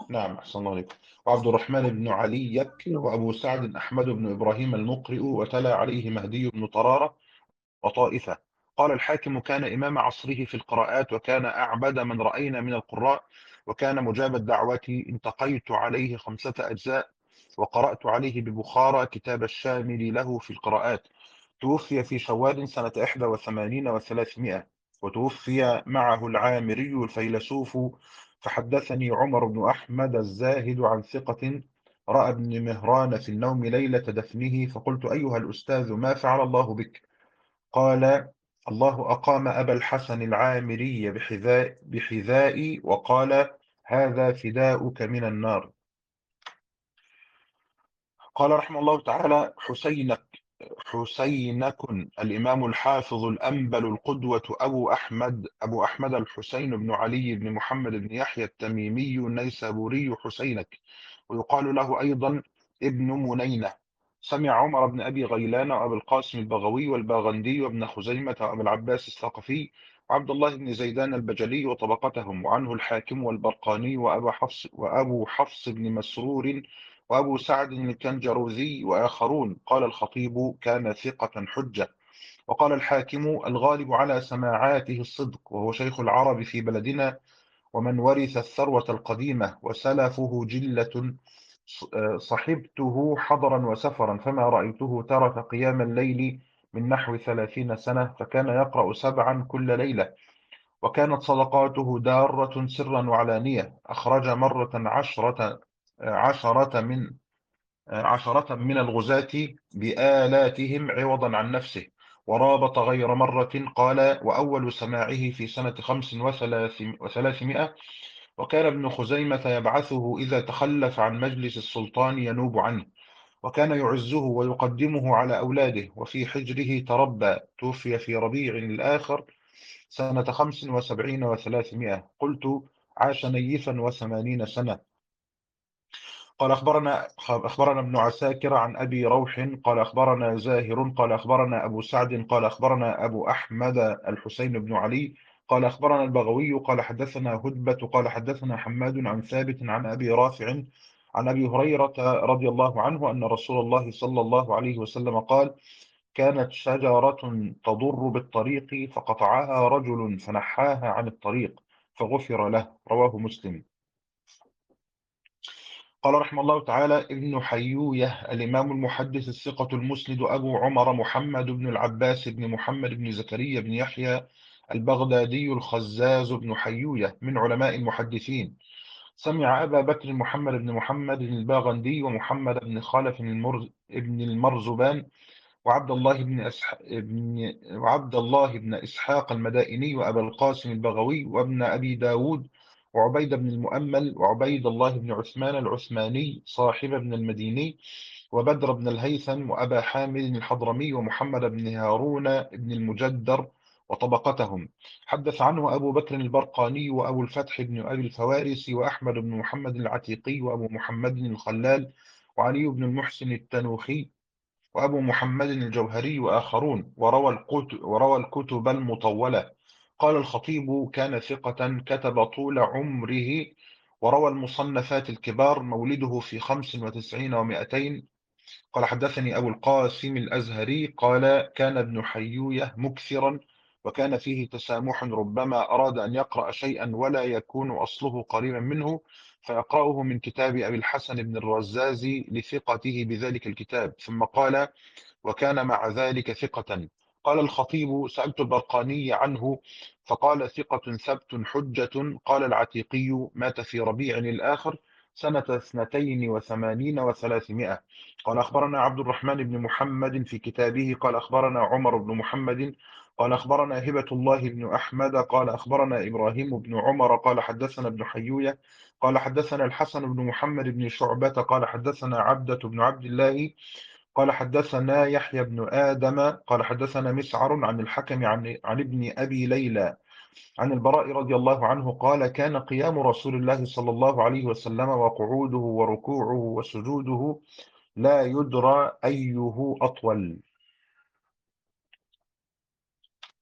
نعم أحسن الله عليكم. وعبد الرحمن بن عليك
نعم.
وأبو سعد أحمد بن إبراهيم المقرئ، وتلا عليه مهدي بن طرارة وطائفة. قال الحاكم: كان إمام عصره في القراءات، وكان أعبد من رأينا من القراء، وكان مجاب الدعوة. انتقيت عليه خمسة أجزاء، وقرأت عليه ببخارى كتاب الشامل له في القراءات. توفي في شوال سنة إحدى وثمانين وثلاثمائة، وتوفي معه العامري الفيلسوف. فحدثني عمر بن أحمد الزاهد عن ثقة رأى ابن مهران في النوم ليلة دفنه، فقلت: أيها الأستاذ، ما فعل الله بك؟ قال: الله أقام أبا الحسن العامري بحذاء بحذائي، وقال: هذا فداؤك من النار. قال رحمه الله تعالى: حسينك حسينكن الإمام الحافظ الأنبل القدوة أبو أحمد أبو أحمد الحسين بن علي بن محمد بن يحيى التميمي النيسابوري حسينك، ويقال له أيضا ابن منينة. سمع عمر بن أبي غيلان وأبي القاسم البغوي والباغندي وابن خزيمة وأبي العباس الثقفي وعبد الله بن زيدان البجلي وطبقتهم، وعنه الحاكم والبرقاني وأبو حفص وأبو حفص بن مسرور وأبو سعد الكنجروذي وآخرون. قال الخطيب: كان ثقة حجة. وقال الحاكم: الغالب على سماعاته الصدق، وهو شيخ العرب في بلدنا، ومن ورث الثروة القديمة، وسلفه جلة. صحبته حضرا وسفرا، فما رأيته ترك قيام الليل من نحو ثلاثين سنة، فكان يقرأ سبعا كل ليلة، وكانت صدقاته دارة سرا وعلانية. أخرج مرة عشرة عشرة من عشرة من الغزاة بآلاتهم عوضا عن نفسه، ورابط غير مرة. قال: وأول سماعه في سنة خمس وثلاثمائة، وكان ابن خزيمة يبعثه إذا تخلف عن مجلس السلطان ينوب عنه، وكان يعزه ويقدمه على أولاده، وفي حجره تربى. توفي في ربيع الآخر سنة خمس وسبعين وثلاثمائة. قلت: عاش نيفا وثمانين سنة. قال أخبرنا أخبرنا ابن عساكر عن أبي روح قال أخبرنا زاهر قال أخبرنا أبو سعد قال أخبرنا أبو أحمد الحسين بن علي قال أخبرنا البغوي قال حدثنا هدبة قال حدثنا حماد عن ثابت عن أبي رافع عن أبي هريرة رضي الله عنه أن رسول الله صلى الله عليه وسلم قال: كانت شجرة تضر بالطريق، فقطعها رجل فنحاها عن الطريق، فغفر له. رواه مسلم. قال رحمه الله تعالى: ابن حيوية الإمام المحدث الثقة المسند أبو عمر محمد بن العباس بن محمد بن زكريا بن يحيى البغدادي الخزاز بن حيوية من علماء المحدثين. سمع أبا بكر محمد بن محمد الباغندي ومحمد بن خالف المرز ابن المرزبان وعبد الله بن أسح... ابن... وعبد الله بن إسحاق المدائني وأبا القاسم البغوي وابن أبي داود وعبيد بن المؤمل وعبيد الله بن عثمان العثماني صاحب ابن المديني وبدر بن الهيثم وأبا حامد الحضرمي ومحمد بن هارون بن المجدر وطبقتهم. حدث عنه أبو بكر البرقاني وأبو الفتح بن أبي الفوارس وأحمد بن محمد العتيقي وأبو محمد الخلال وعلي بن المحسن التنوخي وأبو محمد الجوهري وآخرون، وروى الكتب, وروى الكتب المطولة. قال الخطيب: كان ثقة كتب طول عمره، وروى المصنفات الكبار. مولده في خمس وتسعين ومائتين. قال حدثني أبو القاسم الأزهري قال: كان ابن حيوية مكثرا، وكان فيه تسامح، ربما أراد أن يقرأ شيئا ولا يكون أصله قريبا منه، فيقرأه من كتاب أبي الحسن بن الرزاز لثقته بذلك الكتاب، ثم قال: وكان مع ذلك ثقة. قال الخطيب: سألت البرقاني عنه، فقال: ثقة ثبت حجة. قال العتيقي: مات في ربيع الآخر سنة اثنتين وثمانين وثلاثمائة. قال أخبرنا عبد الرحمن بن محمد في كتابه قال أخبرنا عمر بن محمد قال أخبرنا هبة الله بن أحمد قال أخبرنا إبراهيم بن عمر قال حدثنا ابن حيوية قال حدثنا الحسن بن محمد بن شعبة قال حدثنا عبدة بن عبد الله قال حدثنا يحيى بن آدم قال حدثنا مسعر عن الحكم عن, عن ابن أبي ليلى عن البراء رضي الله عنه قال: كان قيام رسول الله صلى الله عليه وسلم وقعوده وركوعه وسجوده لا يدرى أيه أطول.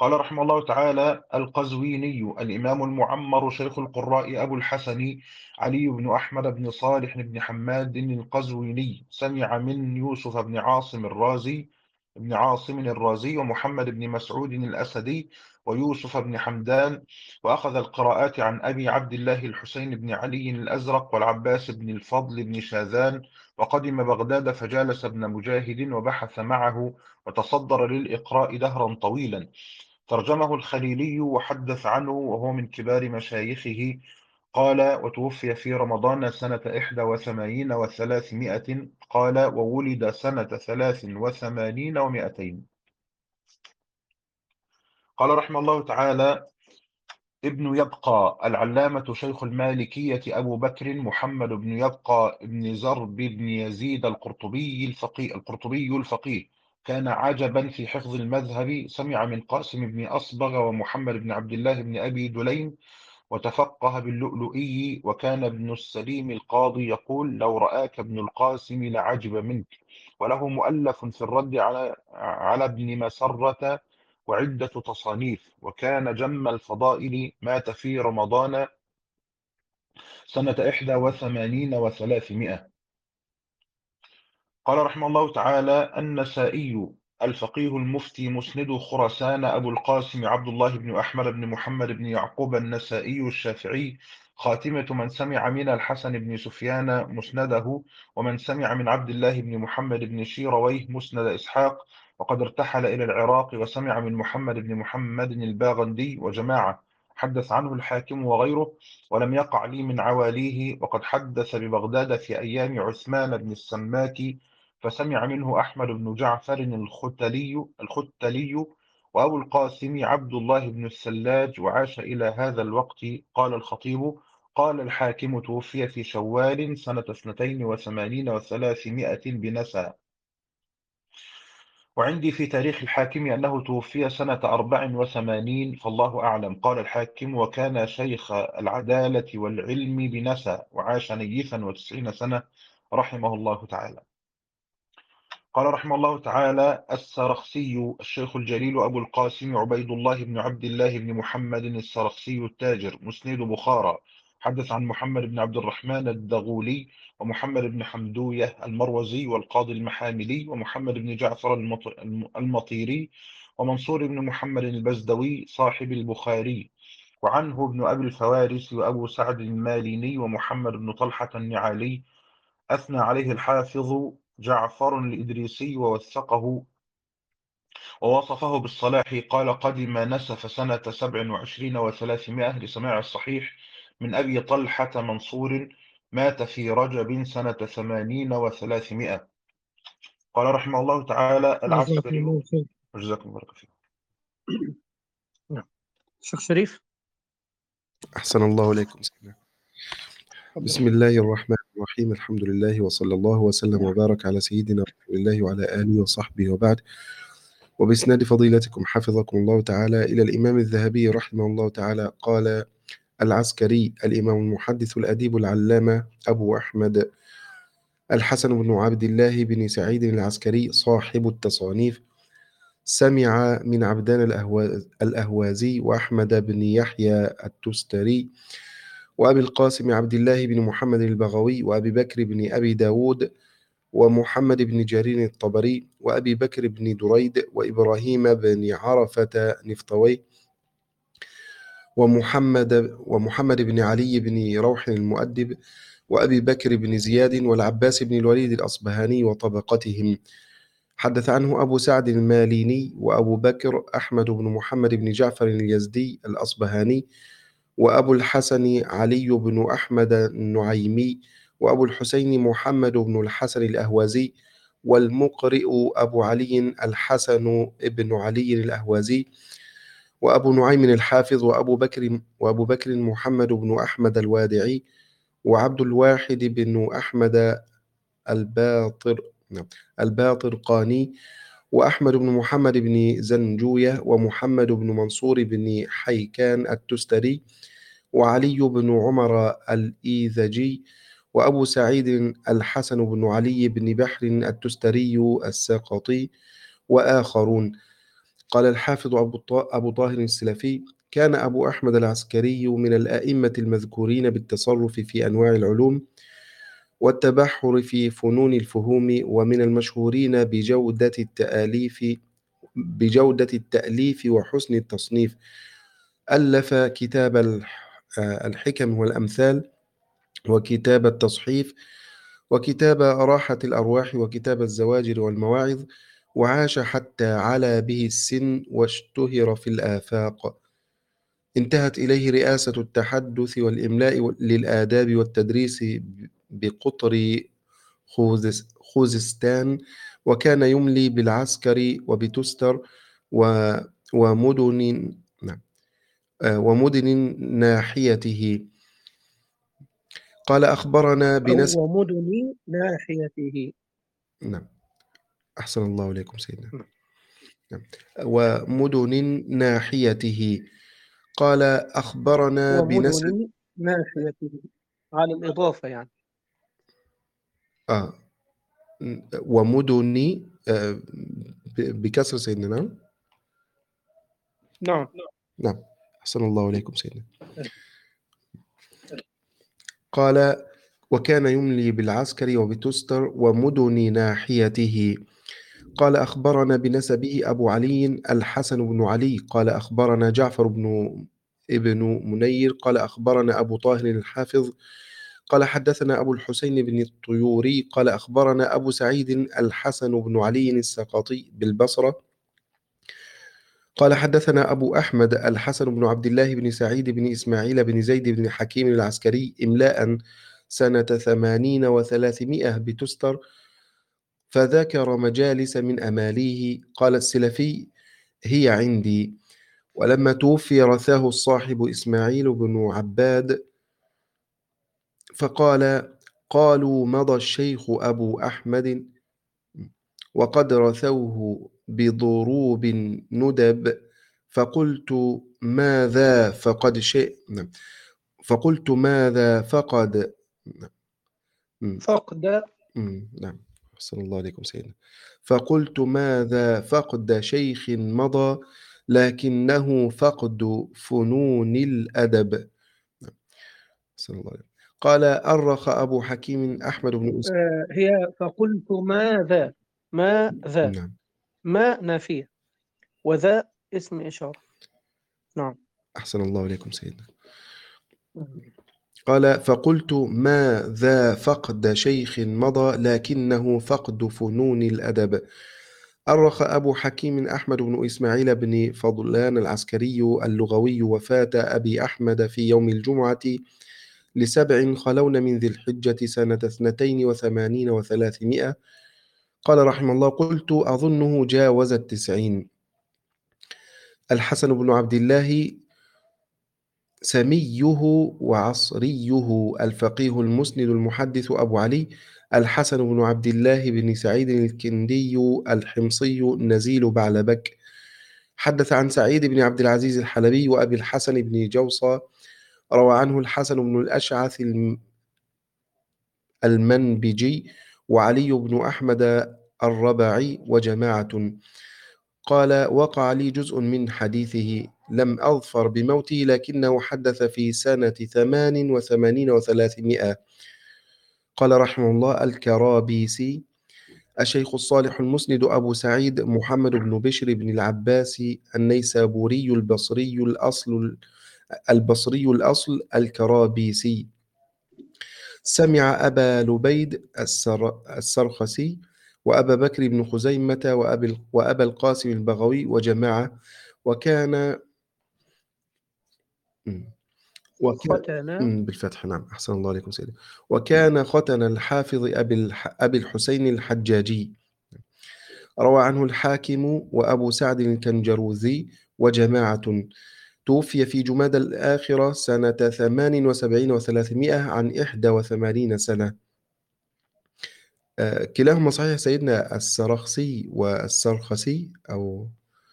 قال رحمه الله تعالى: القزويني الإمام المعمر شيخ القراء أبو الحسن علي بن أحمد بن صالح بن حماد القزويني سمع من يوسف بن عاصم الرازي بن عاصم الرازي ومحمد بن مسعود الأسدي ويوسف بن حمدان، وأخذ القراءات عن أبي عبد الله الحسين بن علي الأزرق والعباس بن الفضل بن شاذان، وقدم بغداد فجالس ابن مجاهد وبحث معه وتصدر للإقراء دهرا طويلا. ترجمه الخليلي وحدث عنه وهو من كبار مشايخه. قال: وتوفي في رمضان سنة إحدى وثمانين وثلاثمائة. قال: وولد سنة ثلاث وثمانين ومائتين. قال رحمه الله تعالى: ابن يبقى العلامة شيخ المالكية أبو بكر محمد بن يبقى بن زرب بن يزيد القرطبي الفقيه القرطبي الفقيه كان عجبا في حفظ المذهب. سمع من قاسم بن أصبغ ومحمد بن عبد الله بن أبي دليم، وتفقه باللؤلؤي. وكان ابن السليم القاضي يقول: لو رآك ابن القاسم لعجب منك. وله مؤلف في الرد على على ابن مسرة وعدة تصانيف. وكان جم الفضائل. مات في رمضان سنة إحدى وثمانين وثلاثمائة. قال رحمه الله تعالى: النسائي الفقيه المفتي مسند خراسان أبو القاسم عبد الله بن أحمد بن محمد بن يعقوب النسائي الشافعي، خاتمة من سمع من الحسن بن سفيان مسنده، ومن سمع من عبد الله بن محمد بن شيرويه مسند إسحاق. وقد ارتحل إلى العراق وسمع من محمد بن محمد الباغندي وجماعة، حدث عنه الحاكم وغيره، ولم يقع لي من عواليه. وقد حدث ببغداد في أيام عثمان بن السماك، فسمع منه أحمد بن جعفر الختلي الختلي وأبو القاسم عبد الله بن السلاج، وعاش إلى هذا الوقت. قال الخطيب: قال الحاكم: توفي في شوال سنة اثنتين وثمانين وثلاثمائة بنسى. وعندي في تاريخ الحاكم أنه توفي سنة أربع وثمانين، فالله أعلم. قال الحاكم: وكان شيخ العدالة والعلم بنسى، وعاش نيفا وتسعين سنة رحمه الله تعالى. قال رحمه الله تعالى: السرخسي الشيخ الجليل أبو القاسم عبيد الله بن عبد الله بن محمد السرخسي التاجر مسند بخارى، حدث عن محمد بن عبد الرحمن الدغولي ومحمد بن حمدوية المروزي والقاضي المحاملي ومحمد بن جعفر المط- المطيري ومنصور بن محمد البزدوي صاحب البخاري. وعنه ابن أبي الفوارس وأبو سعد الماليني ومحمد بن طلحة النعالي. أثنى عليه الحافظ جعفر الإدريسي ووثقه ووصفه بالصلاح. قال: قدم نسف سنة سبع وعشرين وثلاثمائة لسماع الصحيح من أبي طلحة منصور. مات في رجب سنة ثمانين وثلاثمائة. قال رحمه الله تعالى:
جزاكم
العسكري.
الله خير.
جزاكم الله خير.
نعم. شيخ شريف.
أحسن الله إليكم سيدنا. بسم الله الرحمن الرحيم، الحمد لله وصلى الله وسلم وبارك على سيدنا رسول الله وعلى آله وصحبه وبعد. وبإسناد فضيلتكم حفظكم الله تعالى إلى الإمام الذهبي رحمه الله تعالى قال: العسكري الإمام المحدث الأديب العلامة أبو أحمد الحسن بن عبد الله بن سعيد العسكري صاحب التصانيف، سمع من عبدان الأهوازي وأحمد بن يحيى التستري وأبي القاسم عبد الله بن محمد البغوي وأبي بكر بن أبي داود ومحمد بن جرير الطبري وأبي بكر بن دريد وإبراهيم بن عرفة نفطوي ومحمد ومحمد بن علي بن روح المؤدب وأبي بكر بن زياد والعباس بن الوليد الأصبهاني وطبقتهم. حدث عنه أبو سعد الماليني وأبو بكر أحمد بن محمد بن جعفر اليزدي الأصبهاني وأبو الحسن علي بن أحمد النعيمي وأبو الحسين محمد بن الحسن الأهوازي والمقرئ أبو علي الحسن بن علي الأهوازي وأبو نعيم الحافظ وأبو بكر وأبو بكر محمد بن أحمد الوادعي وعبد الواحد بن أحمد الباطر الباطرقاني وأحمد بن محمد بن زنجوية ومحمد بن منصور بن حيكان التستري وعلي بن عمر الإيذجي وأبو سعيد الحسن بن علي بن بحر التستري الساقطي وآخرون. قال الحافظ أبو الط- أبو طاهر السلفي: كان أبو أحمد العسكري من الأئمة المذكورين بالتصرف في أنواع العلوم والتبحر في فنون الفهوم، ومن المشهورين بجودة التأليف بجودة التأليف وحسن التصنيف. ألف كتاب الح- آه، الحكم والأمثال، وكتاب التصحيف، وكتاب راحة الأرواح، وكتاب الزواجر والمواعظ، وعاش حتى علا به السن واشتهر في الآفاق. انتهت إليه رئاسة التحدث والإملاء للآداب والتدريس بقطر خوزس- خوزستان، وكان يملي بالعسكر وبتستر و- ومدن نعم آه، ومدن ناحيته. قال أخبرنا بنسب
ومدن ناحيته.
نعم أحسن الله إليكم سيدنا.
نعم.
نعم. ومدن ناحيته. قال أخبرنا بنسب
ومدن ناحيته على الإضافة يعني.
آه ومدن آه ب- بكسر سيدنا. نعم
نعم.
نعم أحسن الله إليكم سيدنا. قال وكان يملي بالعسكر وبتستر ومدن ناحيته. قال أخبرنا بنسبه أبو علي الحسن بن علي. قال أخبرنا جعفر بن ابن منير. قال أخبرنا أبو طاهر الحافظ. قال حدثنا أبو الحسين بن الطيوري. قال أخبرنا أبو سعيد الحسن بن علي السقطي بالبصرة. قال حدثنا أبو أحمد الحسن بن عبد الله بن سعيد بن إسماعيل بن زيد بن حكيم العسكري إملاء سنة ثمانين وثلاثمائة بتستر، فذكر مجالس من أماليه. قال السلفي: هي عندي. ولما توفي رثاه الصاحب إسماعيل بن عباد، فقال: قالوا مضى الشيخ أبو أحمد وقد رثوه بضروب ندب، فقلت ماذا فقد شيء نعم. فقلت ماذا فقد نعم. مم.
فقد.
مم. نعم أحسن الله عليكم سيدنا. فقلت ماذا فقد شيخ مضى، لكنه فقد فنون الأدب. نعم أحسن الله عليكم. قال أرخ أبو حكيم أحمد بن أسامة.
آه، هي فقلت ماذا. ماذا.
نعم
ما نافية، وذا اسم إشارة. نعم.
أحسن الله عليكم سيدنا. قال فقلت ماذا فقد شيخ مضى، لكنه فقد فنون الأدب. أرخ أبو حكيم أحمد بن إسماعيل بن فضلان العسكري اللغوي وفاة أبي أحمد في يوم الجمعة لسبع خلون من ذي الحجة سنة اثنتين وثمانين وثلاثمائة. قال رحمه الله: قلت أظنه جاوز التسعين. الحسن بن عبد الله سميه وعصريه الفقيه المسند المحدث أبو علي الحسن بن عبد الله بن سعيد الكندي الحمصي نزيل بعلبك. حدث عن سعيد بن عبد العزيز الحلبي وأبي الحسن بن جوصى. روى عنه الحسن بن الأشعث الم- المنبجي وعلي بن أحمد الربعي وجماعة. قال وقع لي جزء من حديثه، لم أظفر بموته، لكنه حدث في سنة ثمان وثمانين وثلاثمائة. قال رحمه الله: الكرابيسي. الشيخ الصالح المسند أبو سعيد محمد بن بشر بن العباس النيسابوري البصري الأصل البصري الأصل الكرابيسي. سمع أبا لبيد السر السرخسي وأبا بكر بن خزيمة وأبي وأبا القاسم البغوي وجماعة. وكان مم. وكان
ختنا.
مم، بالفتح. نعم أحسن الله عليكم سيدي. وكان ختن الحافظ أبي الح... أبي الحسين الحجاجي. روى عنه الحاكم وأبو سعد الكنجروذي وجماعة. توفي في جماد الآخرة سنة ثمان وسبعين وثلاثمائة عن إحدى وثمانين سنة. آه، كلاهما صحيح سيدنا السرخسي والسرخسي أو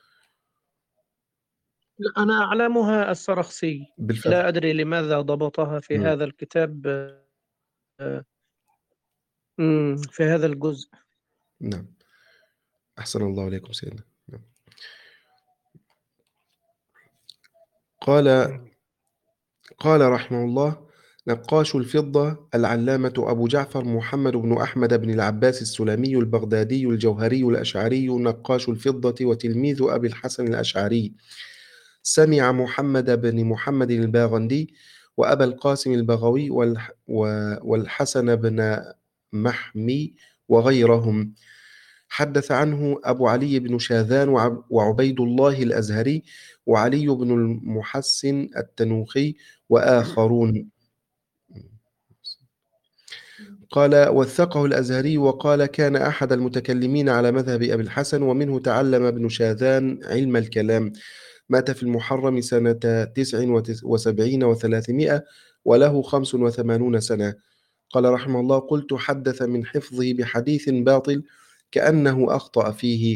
لا، أنا أعلمها السرخسي.
بالفتح.
لا أدري لماذا ضبطها في
مم.
هذا الكتاب. آه، مم، في هذا الجزء.
نعم أحسن الله عليكم سيدنا. نعم. قال قال رحمه الله: نقاش الفضة العلامة أبو جعفر محمد بن أحمد بن العباس السلمي البغدادي الجوهري الأشعري نقاش الفضة وتلميذ أبي الحسن الأشعري. سمع محمد بن محمد الباغندي وأبا القاسم البغوي والح والحسن بن محمي وغيرهم. حدث عنه أبو علي بن شاذان وعبيد الله الأزهري وعلي بن المحسن التنوخي وآخرون. قال: وثقه الأزهري وقال: كان أحد المتكلمين على مذهب أبي الحسن، ومنه تعلم ابن شاذان علم الكلام. مات في المحرم سنة تسع وسبعين وثلاثمائة وله خمس وثمانون سنة. قال رحمه الله: قلت: حدث من حفظه بحديث باطل كأنه أخطأ فيه،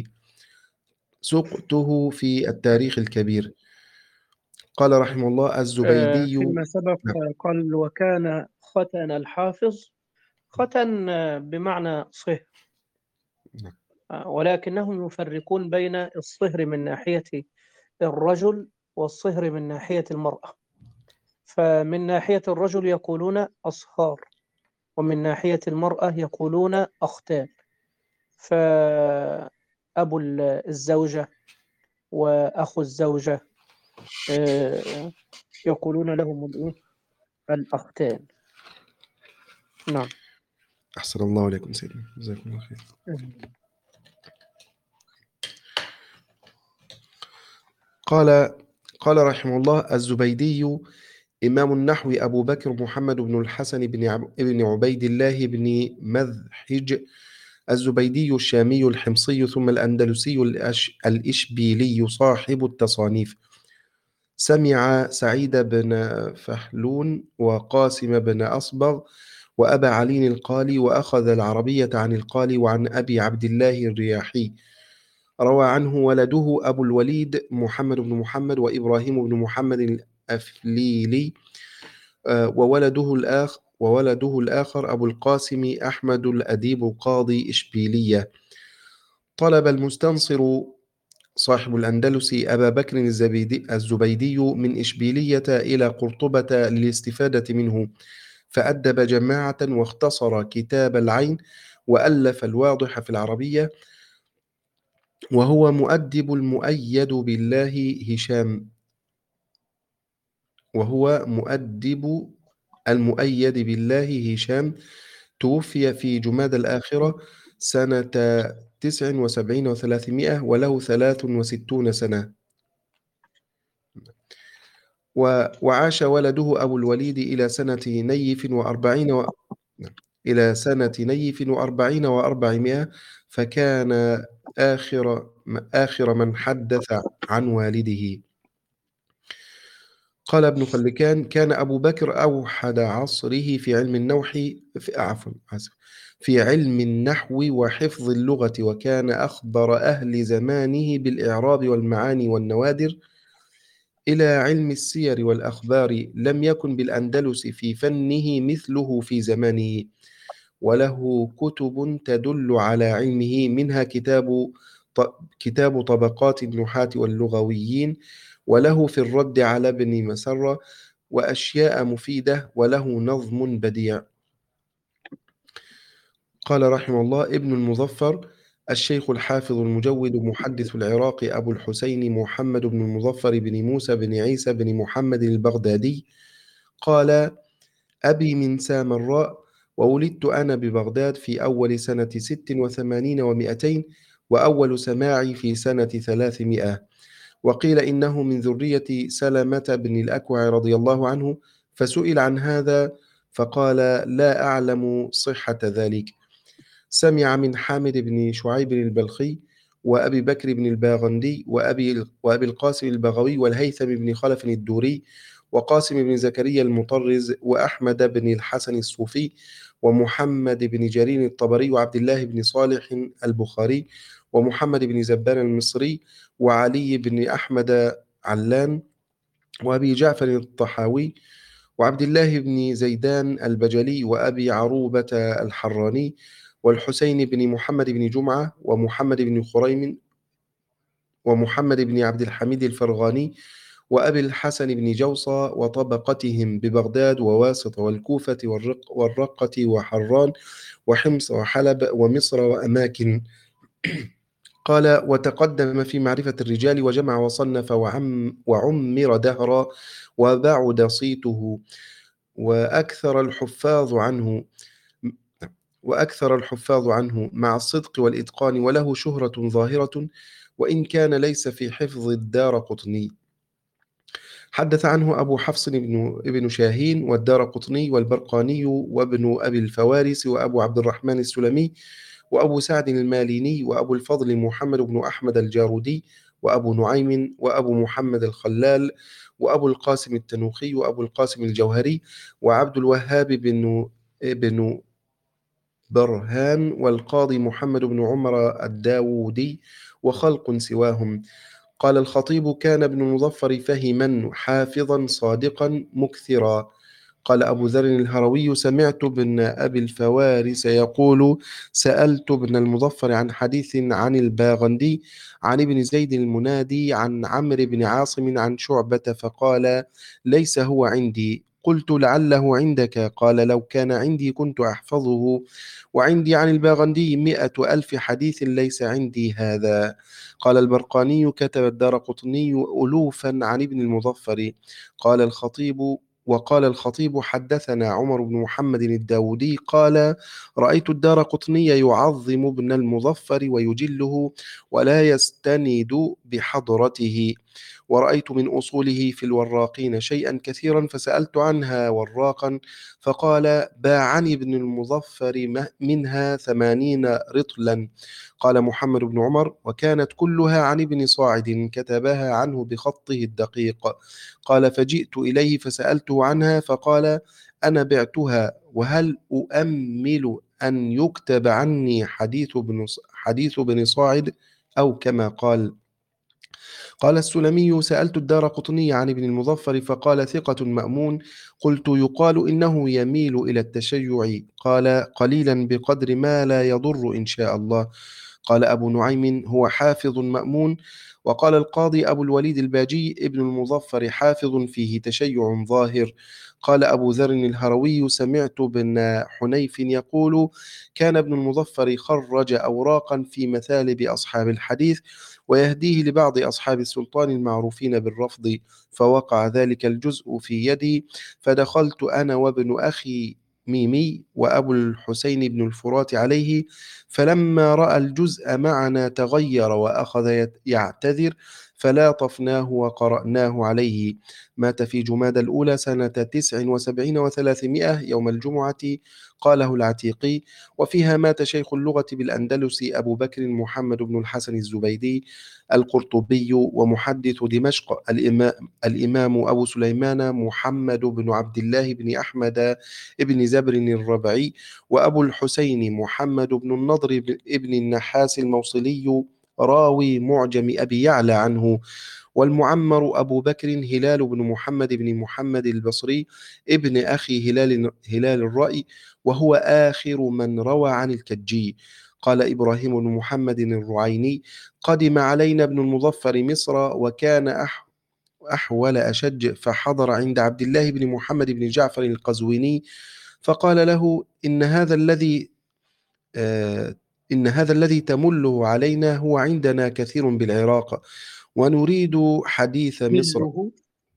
سقته في التاريخ الكبير. قال رحمه الله: الزبيدي.
فيما سبق قال: وكان ختن الحافظ. ختن بمعنى صهر، ولكنهم يفرقون بين الصهر من ناحية الرجل والصهر من ناحية المرأة. فمن ناحية الرجل يقولون أصهار، ومن ناحية المرأة يقولون أختان. فأبو الزوجة وأخو الزوجة يقولون لهم الأختان. نعم.
أحسن الله عليكم سيدنا، جزاكم الله خير. قال قال رحمه الله: الزبيدي إمام النحو أبو بكر محمد بن الحسن بن ابن عبيد الله بن مذحج الزبيدي الشامي الحمصي ثم الأندلسي الإشبيلي صاحب التصانيف. سمع سعيد بن فحلون وقاسم بن أصبغ وأبا علي القالي، وأخذ العربية عن القالي وعن أبي عبد الله الرياحي. روى عنه ولده أبو الوليد محمد بن محمد وإبراهيم بن محمد الأفليلي، وولده الآخر وولده الآخر أبو القاسم أحمد الأديب القاضي إشبيلية. طلب المستنصر صاحب الأندلس أبا بكر الزبيدي من إشبيلية إلى قرطبة للاستفادة منه، فأدب جماعة واختصر كتاب العين وألف الواضح في العربية. وهو مؤدب المؤيد بالله هشام وهو مؤدب المؤيد بالله هشام توفي في جماد الآخرة سنة تسع وسبعين وثلاثمائة وله ثلاث وستون سنة. وعاش ولده أبو الوليد إلى سنة نيف وأربعين و... إلى سنة نيف وأربعين وأربعمائة، فكان آخر آخر من حدث عن والده. قال ابن خلكان: كان أبو بكر أوحد عصره في علم النوح في عفوا في علم النحو وحفظ اللغة، وكان أخبر أهل زمانه بالإعراب والمعاني والنوادر. إلى علم السير والأخبار لم يكن بالأندلس في فنه مثله في زمانه، وله كتب تدل على علمه، منها كتاب كتاب طبقات النحاة واللغويين، وله في الرد على ابن مسرة وأشياء مفيدة، وله نظم بديع. قال رحمه الله: ابن المظفر الشيخ الحافظ المجود محدث العراق أبو الحسين محمد بن المظفر بن موسى بن عيسى بن محمد البغدادي قال: أبي من سامراء، وولدت أنا ببغداد في أول سنة ست وثمانين ومائتين، وأول سماعي في سنة ثلاثمائة. وقيل إنه من ذرية سلمة بن الأكوع رضي الله عنه، فسئل عن هذا فقال: لا أعلم صحة ذلك. سمع من حامد بن شعيب البلخي وأبي بكر بن الباغندي وأبي, وأبي القاسم البغوي والهيثم بن خلف الدوري وقاسم بن زكريا المطرز وأحمد بن الحسن الصوفي ومحمد بن جرير الطبري وعبد الله بن صالح البخاري ومحمد بن زبان المصري وعلي بن أحمد علان وأبي جعفر الطحاوي وعبد الله بن زيدان البجلي وأبي عروبة الحراني والحسين بن محمد بن جمعة ومحمد بن خريم ومحمد بن عبد الحميد الفرغاني وأبي الحسن بن جوصى وطبقتهم ببغداد وواسط والكوفة والرق والرقة وحران وحمص وحلب ومصر وأماكن. قال: وتقدم في معرفة الرجال وجمع وصنف وعم وعمر دهرا وبعد صيته، وأكثر الحفاظ عنه وأكثر الحفاظ عنه مع الصدق والإتقان، وله شهرة ظاهرة وإن كان ليس في حفظ الدارقطني. حدث عنه أبو حفص بن ابن شاهين والدارقطني والبرقاني وابن أبي الفوارس وأبو عبد الرحمن السلمي وأبو سعد الماليني وأبو الفضل محمد بن أحمد الجارودي وأبو نعيم وأبو محمد الخلال وأبو القاسم التنوخي وأبو القاسم الجوهري وعبد الوهاب بن ابن برهان والقاضي محمد بن عمر الداودي وخلق سواهم. قال الخطيب: كان ابن المظفر فهما حافظا صادقا مكثرا. قال أبو ذر الهروي: سمعت ابن أبي الفوارس يقول: سألت ابن المظفر عن حديث عن الباغندي عن ابن زيد المنادي عن عمرو بن عاصم عن شعبة فقال: ليس هو عندي. قلت: لعله عندك؟ قال: لو كان عندي كنت أحفظه، وعندي عن الباغندي مئة ألف حديث ليس عندي هذا. قال البرقاني: كتب الدارقطني ألوفا عن ابن المظفر. قال الخطيب وقال الخطيب: حدثنا عمر بن محمد الداودي قال: رأيت الدارقطني يعظم ابن المظفر ويجله ولا يستند بحضرته، ورأيت من أصوله في الوراقين شيئا كثيرا، فسألت عنها وراقا فقال: باعني ابن المظفر منها ثمانين رطلا. قال محمد بن عمر: وكانت كلها عن ابن صاعد كتبها عنه بخطه الدقيق. قال: فجئت إليه فسألته عنها فقال: أنا بعتها، وهل أؤمل أن يكتب عني حديث ابن حديث ابن صاعد أو كما قال. قال السلمي: سألت الدارقطني عن ابن المظفر فقال: ثقة مأمون. قلت: يقال إنه يميل إلى التشيع. قال: قليلا بقدر ما لا يضر إن شاء الله. قال أبو نعيم: هو حافظ مأمون. وقال القاضي أبو الوليد الباجي: ابن المظفر حافظ فيه تشيع ظاهر. قال أبو ذر الهروي: سمعت بن حنيف يقول: كان ابن المظفر خرج أوراقا في مثالب أصحاب الحديث ويهديه لبعض أصحاب السلطان المعروفين بالرفض، فوقع ذلك الجزء في يدي، فدخلت أنا وابن أخي ميمي وأبو الحسين بن الفرات عليه، فلما رأى الجزء معنا تغير وأخذ يعتذر، فلاطفناه وقرأناه عليه. مات في جماد الأولى سنة تسع وسبعين وثلاثمائة يوم الجمعة. قاله العتيقي. وفيها مات شيخ اللغة بالأندلس أبو بكر محمد بن الحسن الزبيدي القرطبي ومحدث دمشق الإمام, الإمام أبو سليمان محمد بن عبد الله بن أحمد بن زبر الربعي، وأبو الحسين محمد بن النضر بن النحاس الموصلي راوي معجم أبي يعلى عنه. والمعمر أبو بكر هلال بن محمد بن محمد البصري ابن أخي هلال, هلال الرأي، وهو آخر من روى عن الكجي. قال إبراهيم بن محمد الرعيني: قدم علينا ابن المظفر مصر وكان أح أحول أشج، فحضر عند عبد الله بن محمد بن جعفر القزويني فقال له: إن هذا الذي آه إن هذا الذي تمله علينا هو عندنا كثير بالعراق، ونريد حديث مصر.
مله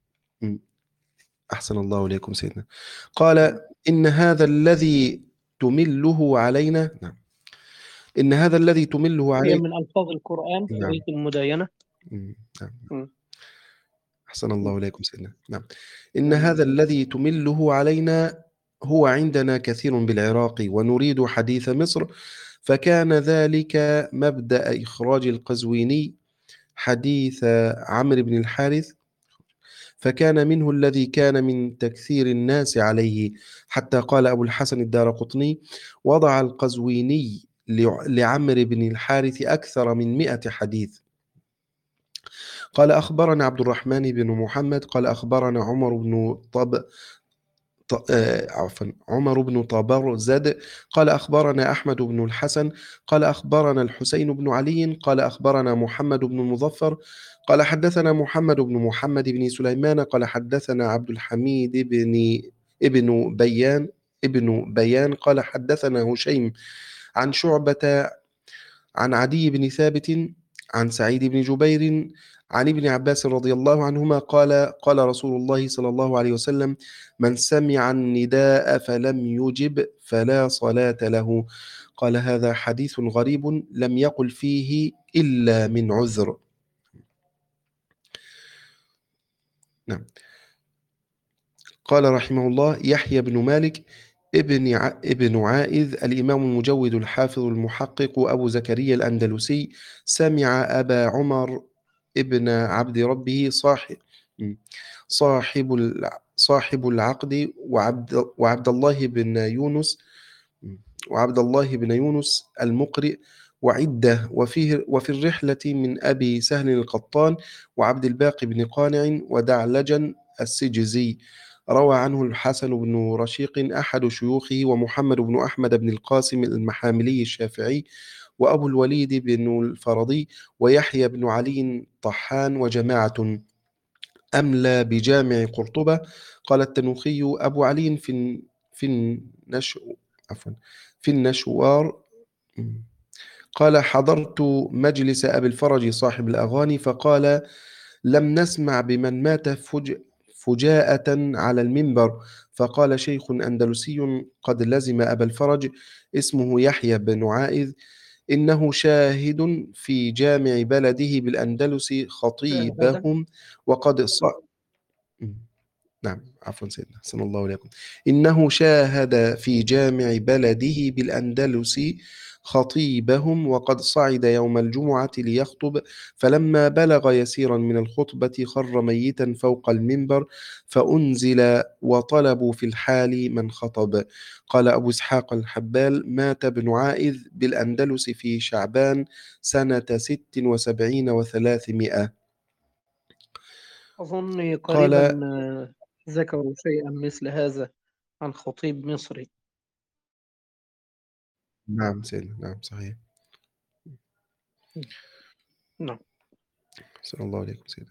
أحسن الله إليكم سيدنا. قال: إن هذا الذي تمله علينا نعم إن هذا الذي تمله
هي
علينا
من ألفاظ القرآن في
نعم.
آية المداينة.
مم. نعم.
مم.
أحسن الله إليكم سيدنا. نعم. إن هذا الذي تمله علينا هو عندنا كثير بالعراق، ونريد حديث مصر. فكان ذلك مبدأ إخراج القزويني حديث عمرو بن الحارث، فكان منه الذي كان من تكثير الناس عليه، حتى قال أبو الحسن الدارقطني: وضع القزويني لعمرو بن الحارث أكثر من مئة حديث. قال: أخبرنا عبد الرحمن بن محمد قال: أخبرنا عمر بن طب ط- آه، عفوا عمر بن طبرزد قال أخبرنا أحمد بن الحسن قال أخبرنا الحسين بن علي قال أخبرنا محمد بن المظفر قال حدثنا محمد بن محمد بن سليمان قال حدثنا عبد الحميد بن ابن بيان ابن بيان قال حدثنا هشيم عن شعبة عن عدي بن ثابت عن سعيد بن جبير عن ابن عباس رضي الله عنهما قال قال رسول الله صلى الله عليه وسلم من سمع النداء فلم يجب فلا صلاة له. قال هذا حديث غريب لم يقل فيه إلا من عذر. نعم. قال رحمه الله يحيى بن مالك ابن ع... ابن عائذ الإمام المجود الحافظ المحقق أبو زكريا الأندلسي سمع أبا عمر ابن عبد ربه صاحب صاحب الع- صاحب العقد وعبد وعبد الله بن يونس وعبد الله بن يونس المقرئ وعدة وفيه وفي الرحلة من أبي سهل القطان وعبد الباقي بن قانع ودعلجا السجزي. روى عنه الحسن بن رشيق أحد شيوخه ومحمد بن أحمد بن القاسم المحاملي الشافعي وأبو الوليد بن الفرضي ويحيى بن علي طحان وجماعة أملى بجامع قرطبة. قال التنوخي أبو علي في في النشو عفوا في النشوار قال حضرت مجلس أبي الفرج صاحب الأغاني فقال لم نسمع بمن مات فج فجاءة على المنبر. فقال شيخ أندلسي قد لزم أبا الفرج اسمه يحيى بن عائذ إنه شاهد في جامع بلده بالأندلس خطيبهم وقد ص... نعم عفوا سيدنا أحسن الله إليكم. إنه شاهد في جامع بلده بالأندلس خطيبهم وقد صعد يوم الجمعة ليخطب فلما بلغ يسيرا من الخطبة خر ميتا فوق المنبر فأنزل وطلبوا في الحال من خطب. قال أبو إسحاق الحبال مات ابن عائذ بالأندلس في شعبان سنة ست وسبعين وثلاثمائة.
أظن
قال
قريبا آه، ذكروا شيئا مثل هذا عن خطيب مصري.
نعم سيدنا نعم صحيح.
نعم.
صلى الله عليكم سيدنا.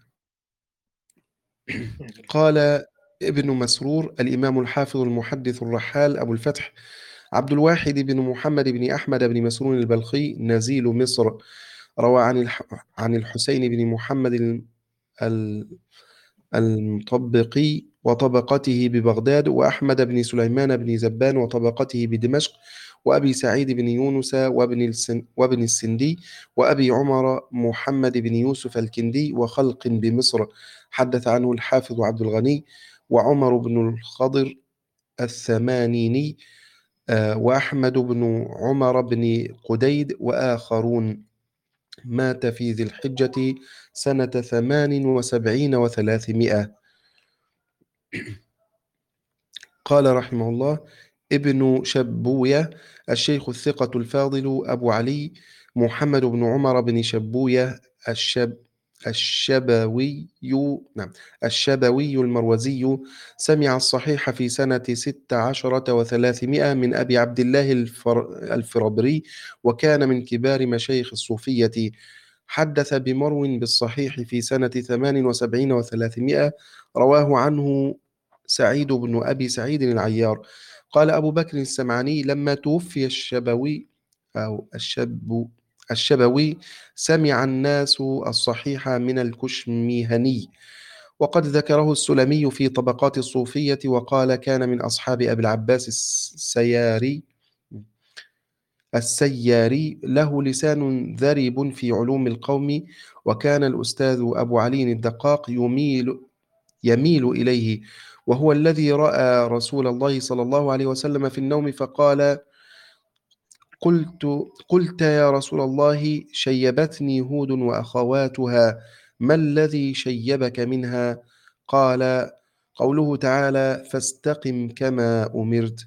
يعني
قال ابن مسرور الإمام الحافظ المحدث الرحال أبو الفتح عبد الواحد بن محمد بن أحمد بن مسرور البلخي نزيل مصر روى عن الح... عن الحسين بن محمد ال... ال- المطبقي وطبقته ببغداد وأحمد بن سليمان بن زبان وطبقته بدمشق وأبي سعيد بن يونس وابن, السن وابن السندي وأبي عمر محمد بن يوسف الكندي وخلق بمصر. حدث عنه الحافظ عبد الغني وعمر بن الخضر الثمانيني آه، وأحمد بن عمر بن قديد وآخرون. مات في ذي الحجة سنة ثمان وسبعين وثلاثمائة. قال رحمه الله ابن شبوية الشيخ الثقة الفاضل أبو علي محمد بن عمر بن شبوية الشب الشبوي نعم الشبوي المروزي سمع الصحيح في سنة ست عشرة وثلاثمائة من أبي عبد الله الفر الفربري وكان من كبار مشايخ الصوفية. حدث بمرو بالصحيح في سنة ثمان وسبعين وثلاثمائة رواه عنه سعيد بن أبي سعيد العيار. قال أبو بكر السمعاني لما توفي الشبوي أو الشب الشبوي سمع الناس الصحيح من الكشميهني وقد ذكره السلمي في طبقات الصوفية وقال كان من أصحاب أبي العباس السياري السياري له لسان ذرب في علوم القوم وكان الأستاذ أبو علي الدقاق يميل يميل إليه وهو الذي رأى رسول الله صلى الله عليه وسلم في النوم فقال قلت قلت يا رسول الله شيبتني هود وأخواتها ما الذي شيبك منها؟ قال قوله تعالى فاستقم كما أمرت.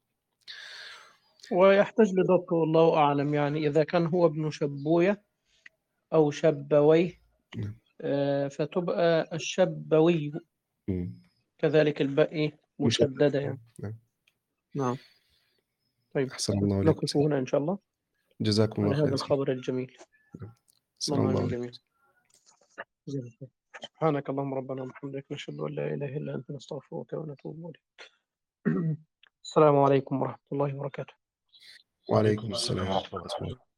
ويحتاج لضبط والله أعلم، يعني إذا كان هو ابن شبوية أو شبويه آه، فتبقى الشبوي
م.
كذلك الباقي مشددة يعني.
نعم.
نعم. طيب
أحسن الله إليكم.
نقف هنا إن شاء الله
جزاكم الله
على هذا
خير.
الخبر الجميل.
أحسن
اللهم
الله
آمين
إليكم.
جميعا. جزاك الله خير. سبحانك اللهم ربنا وبحمدك نشهد أن لا إله إلا أنت نستغفرك ونتوب إليك. السلام عليكم ورحمة الله وبركاته.
وعليكم السلام
ورحمة
ورحمة الله.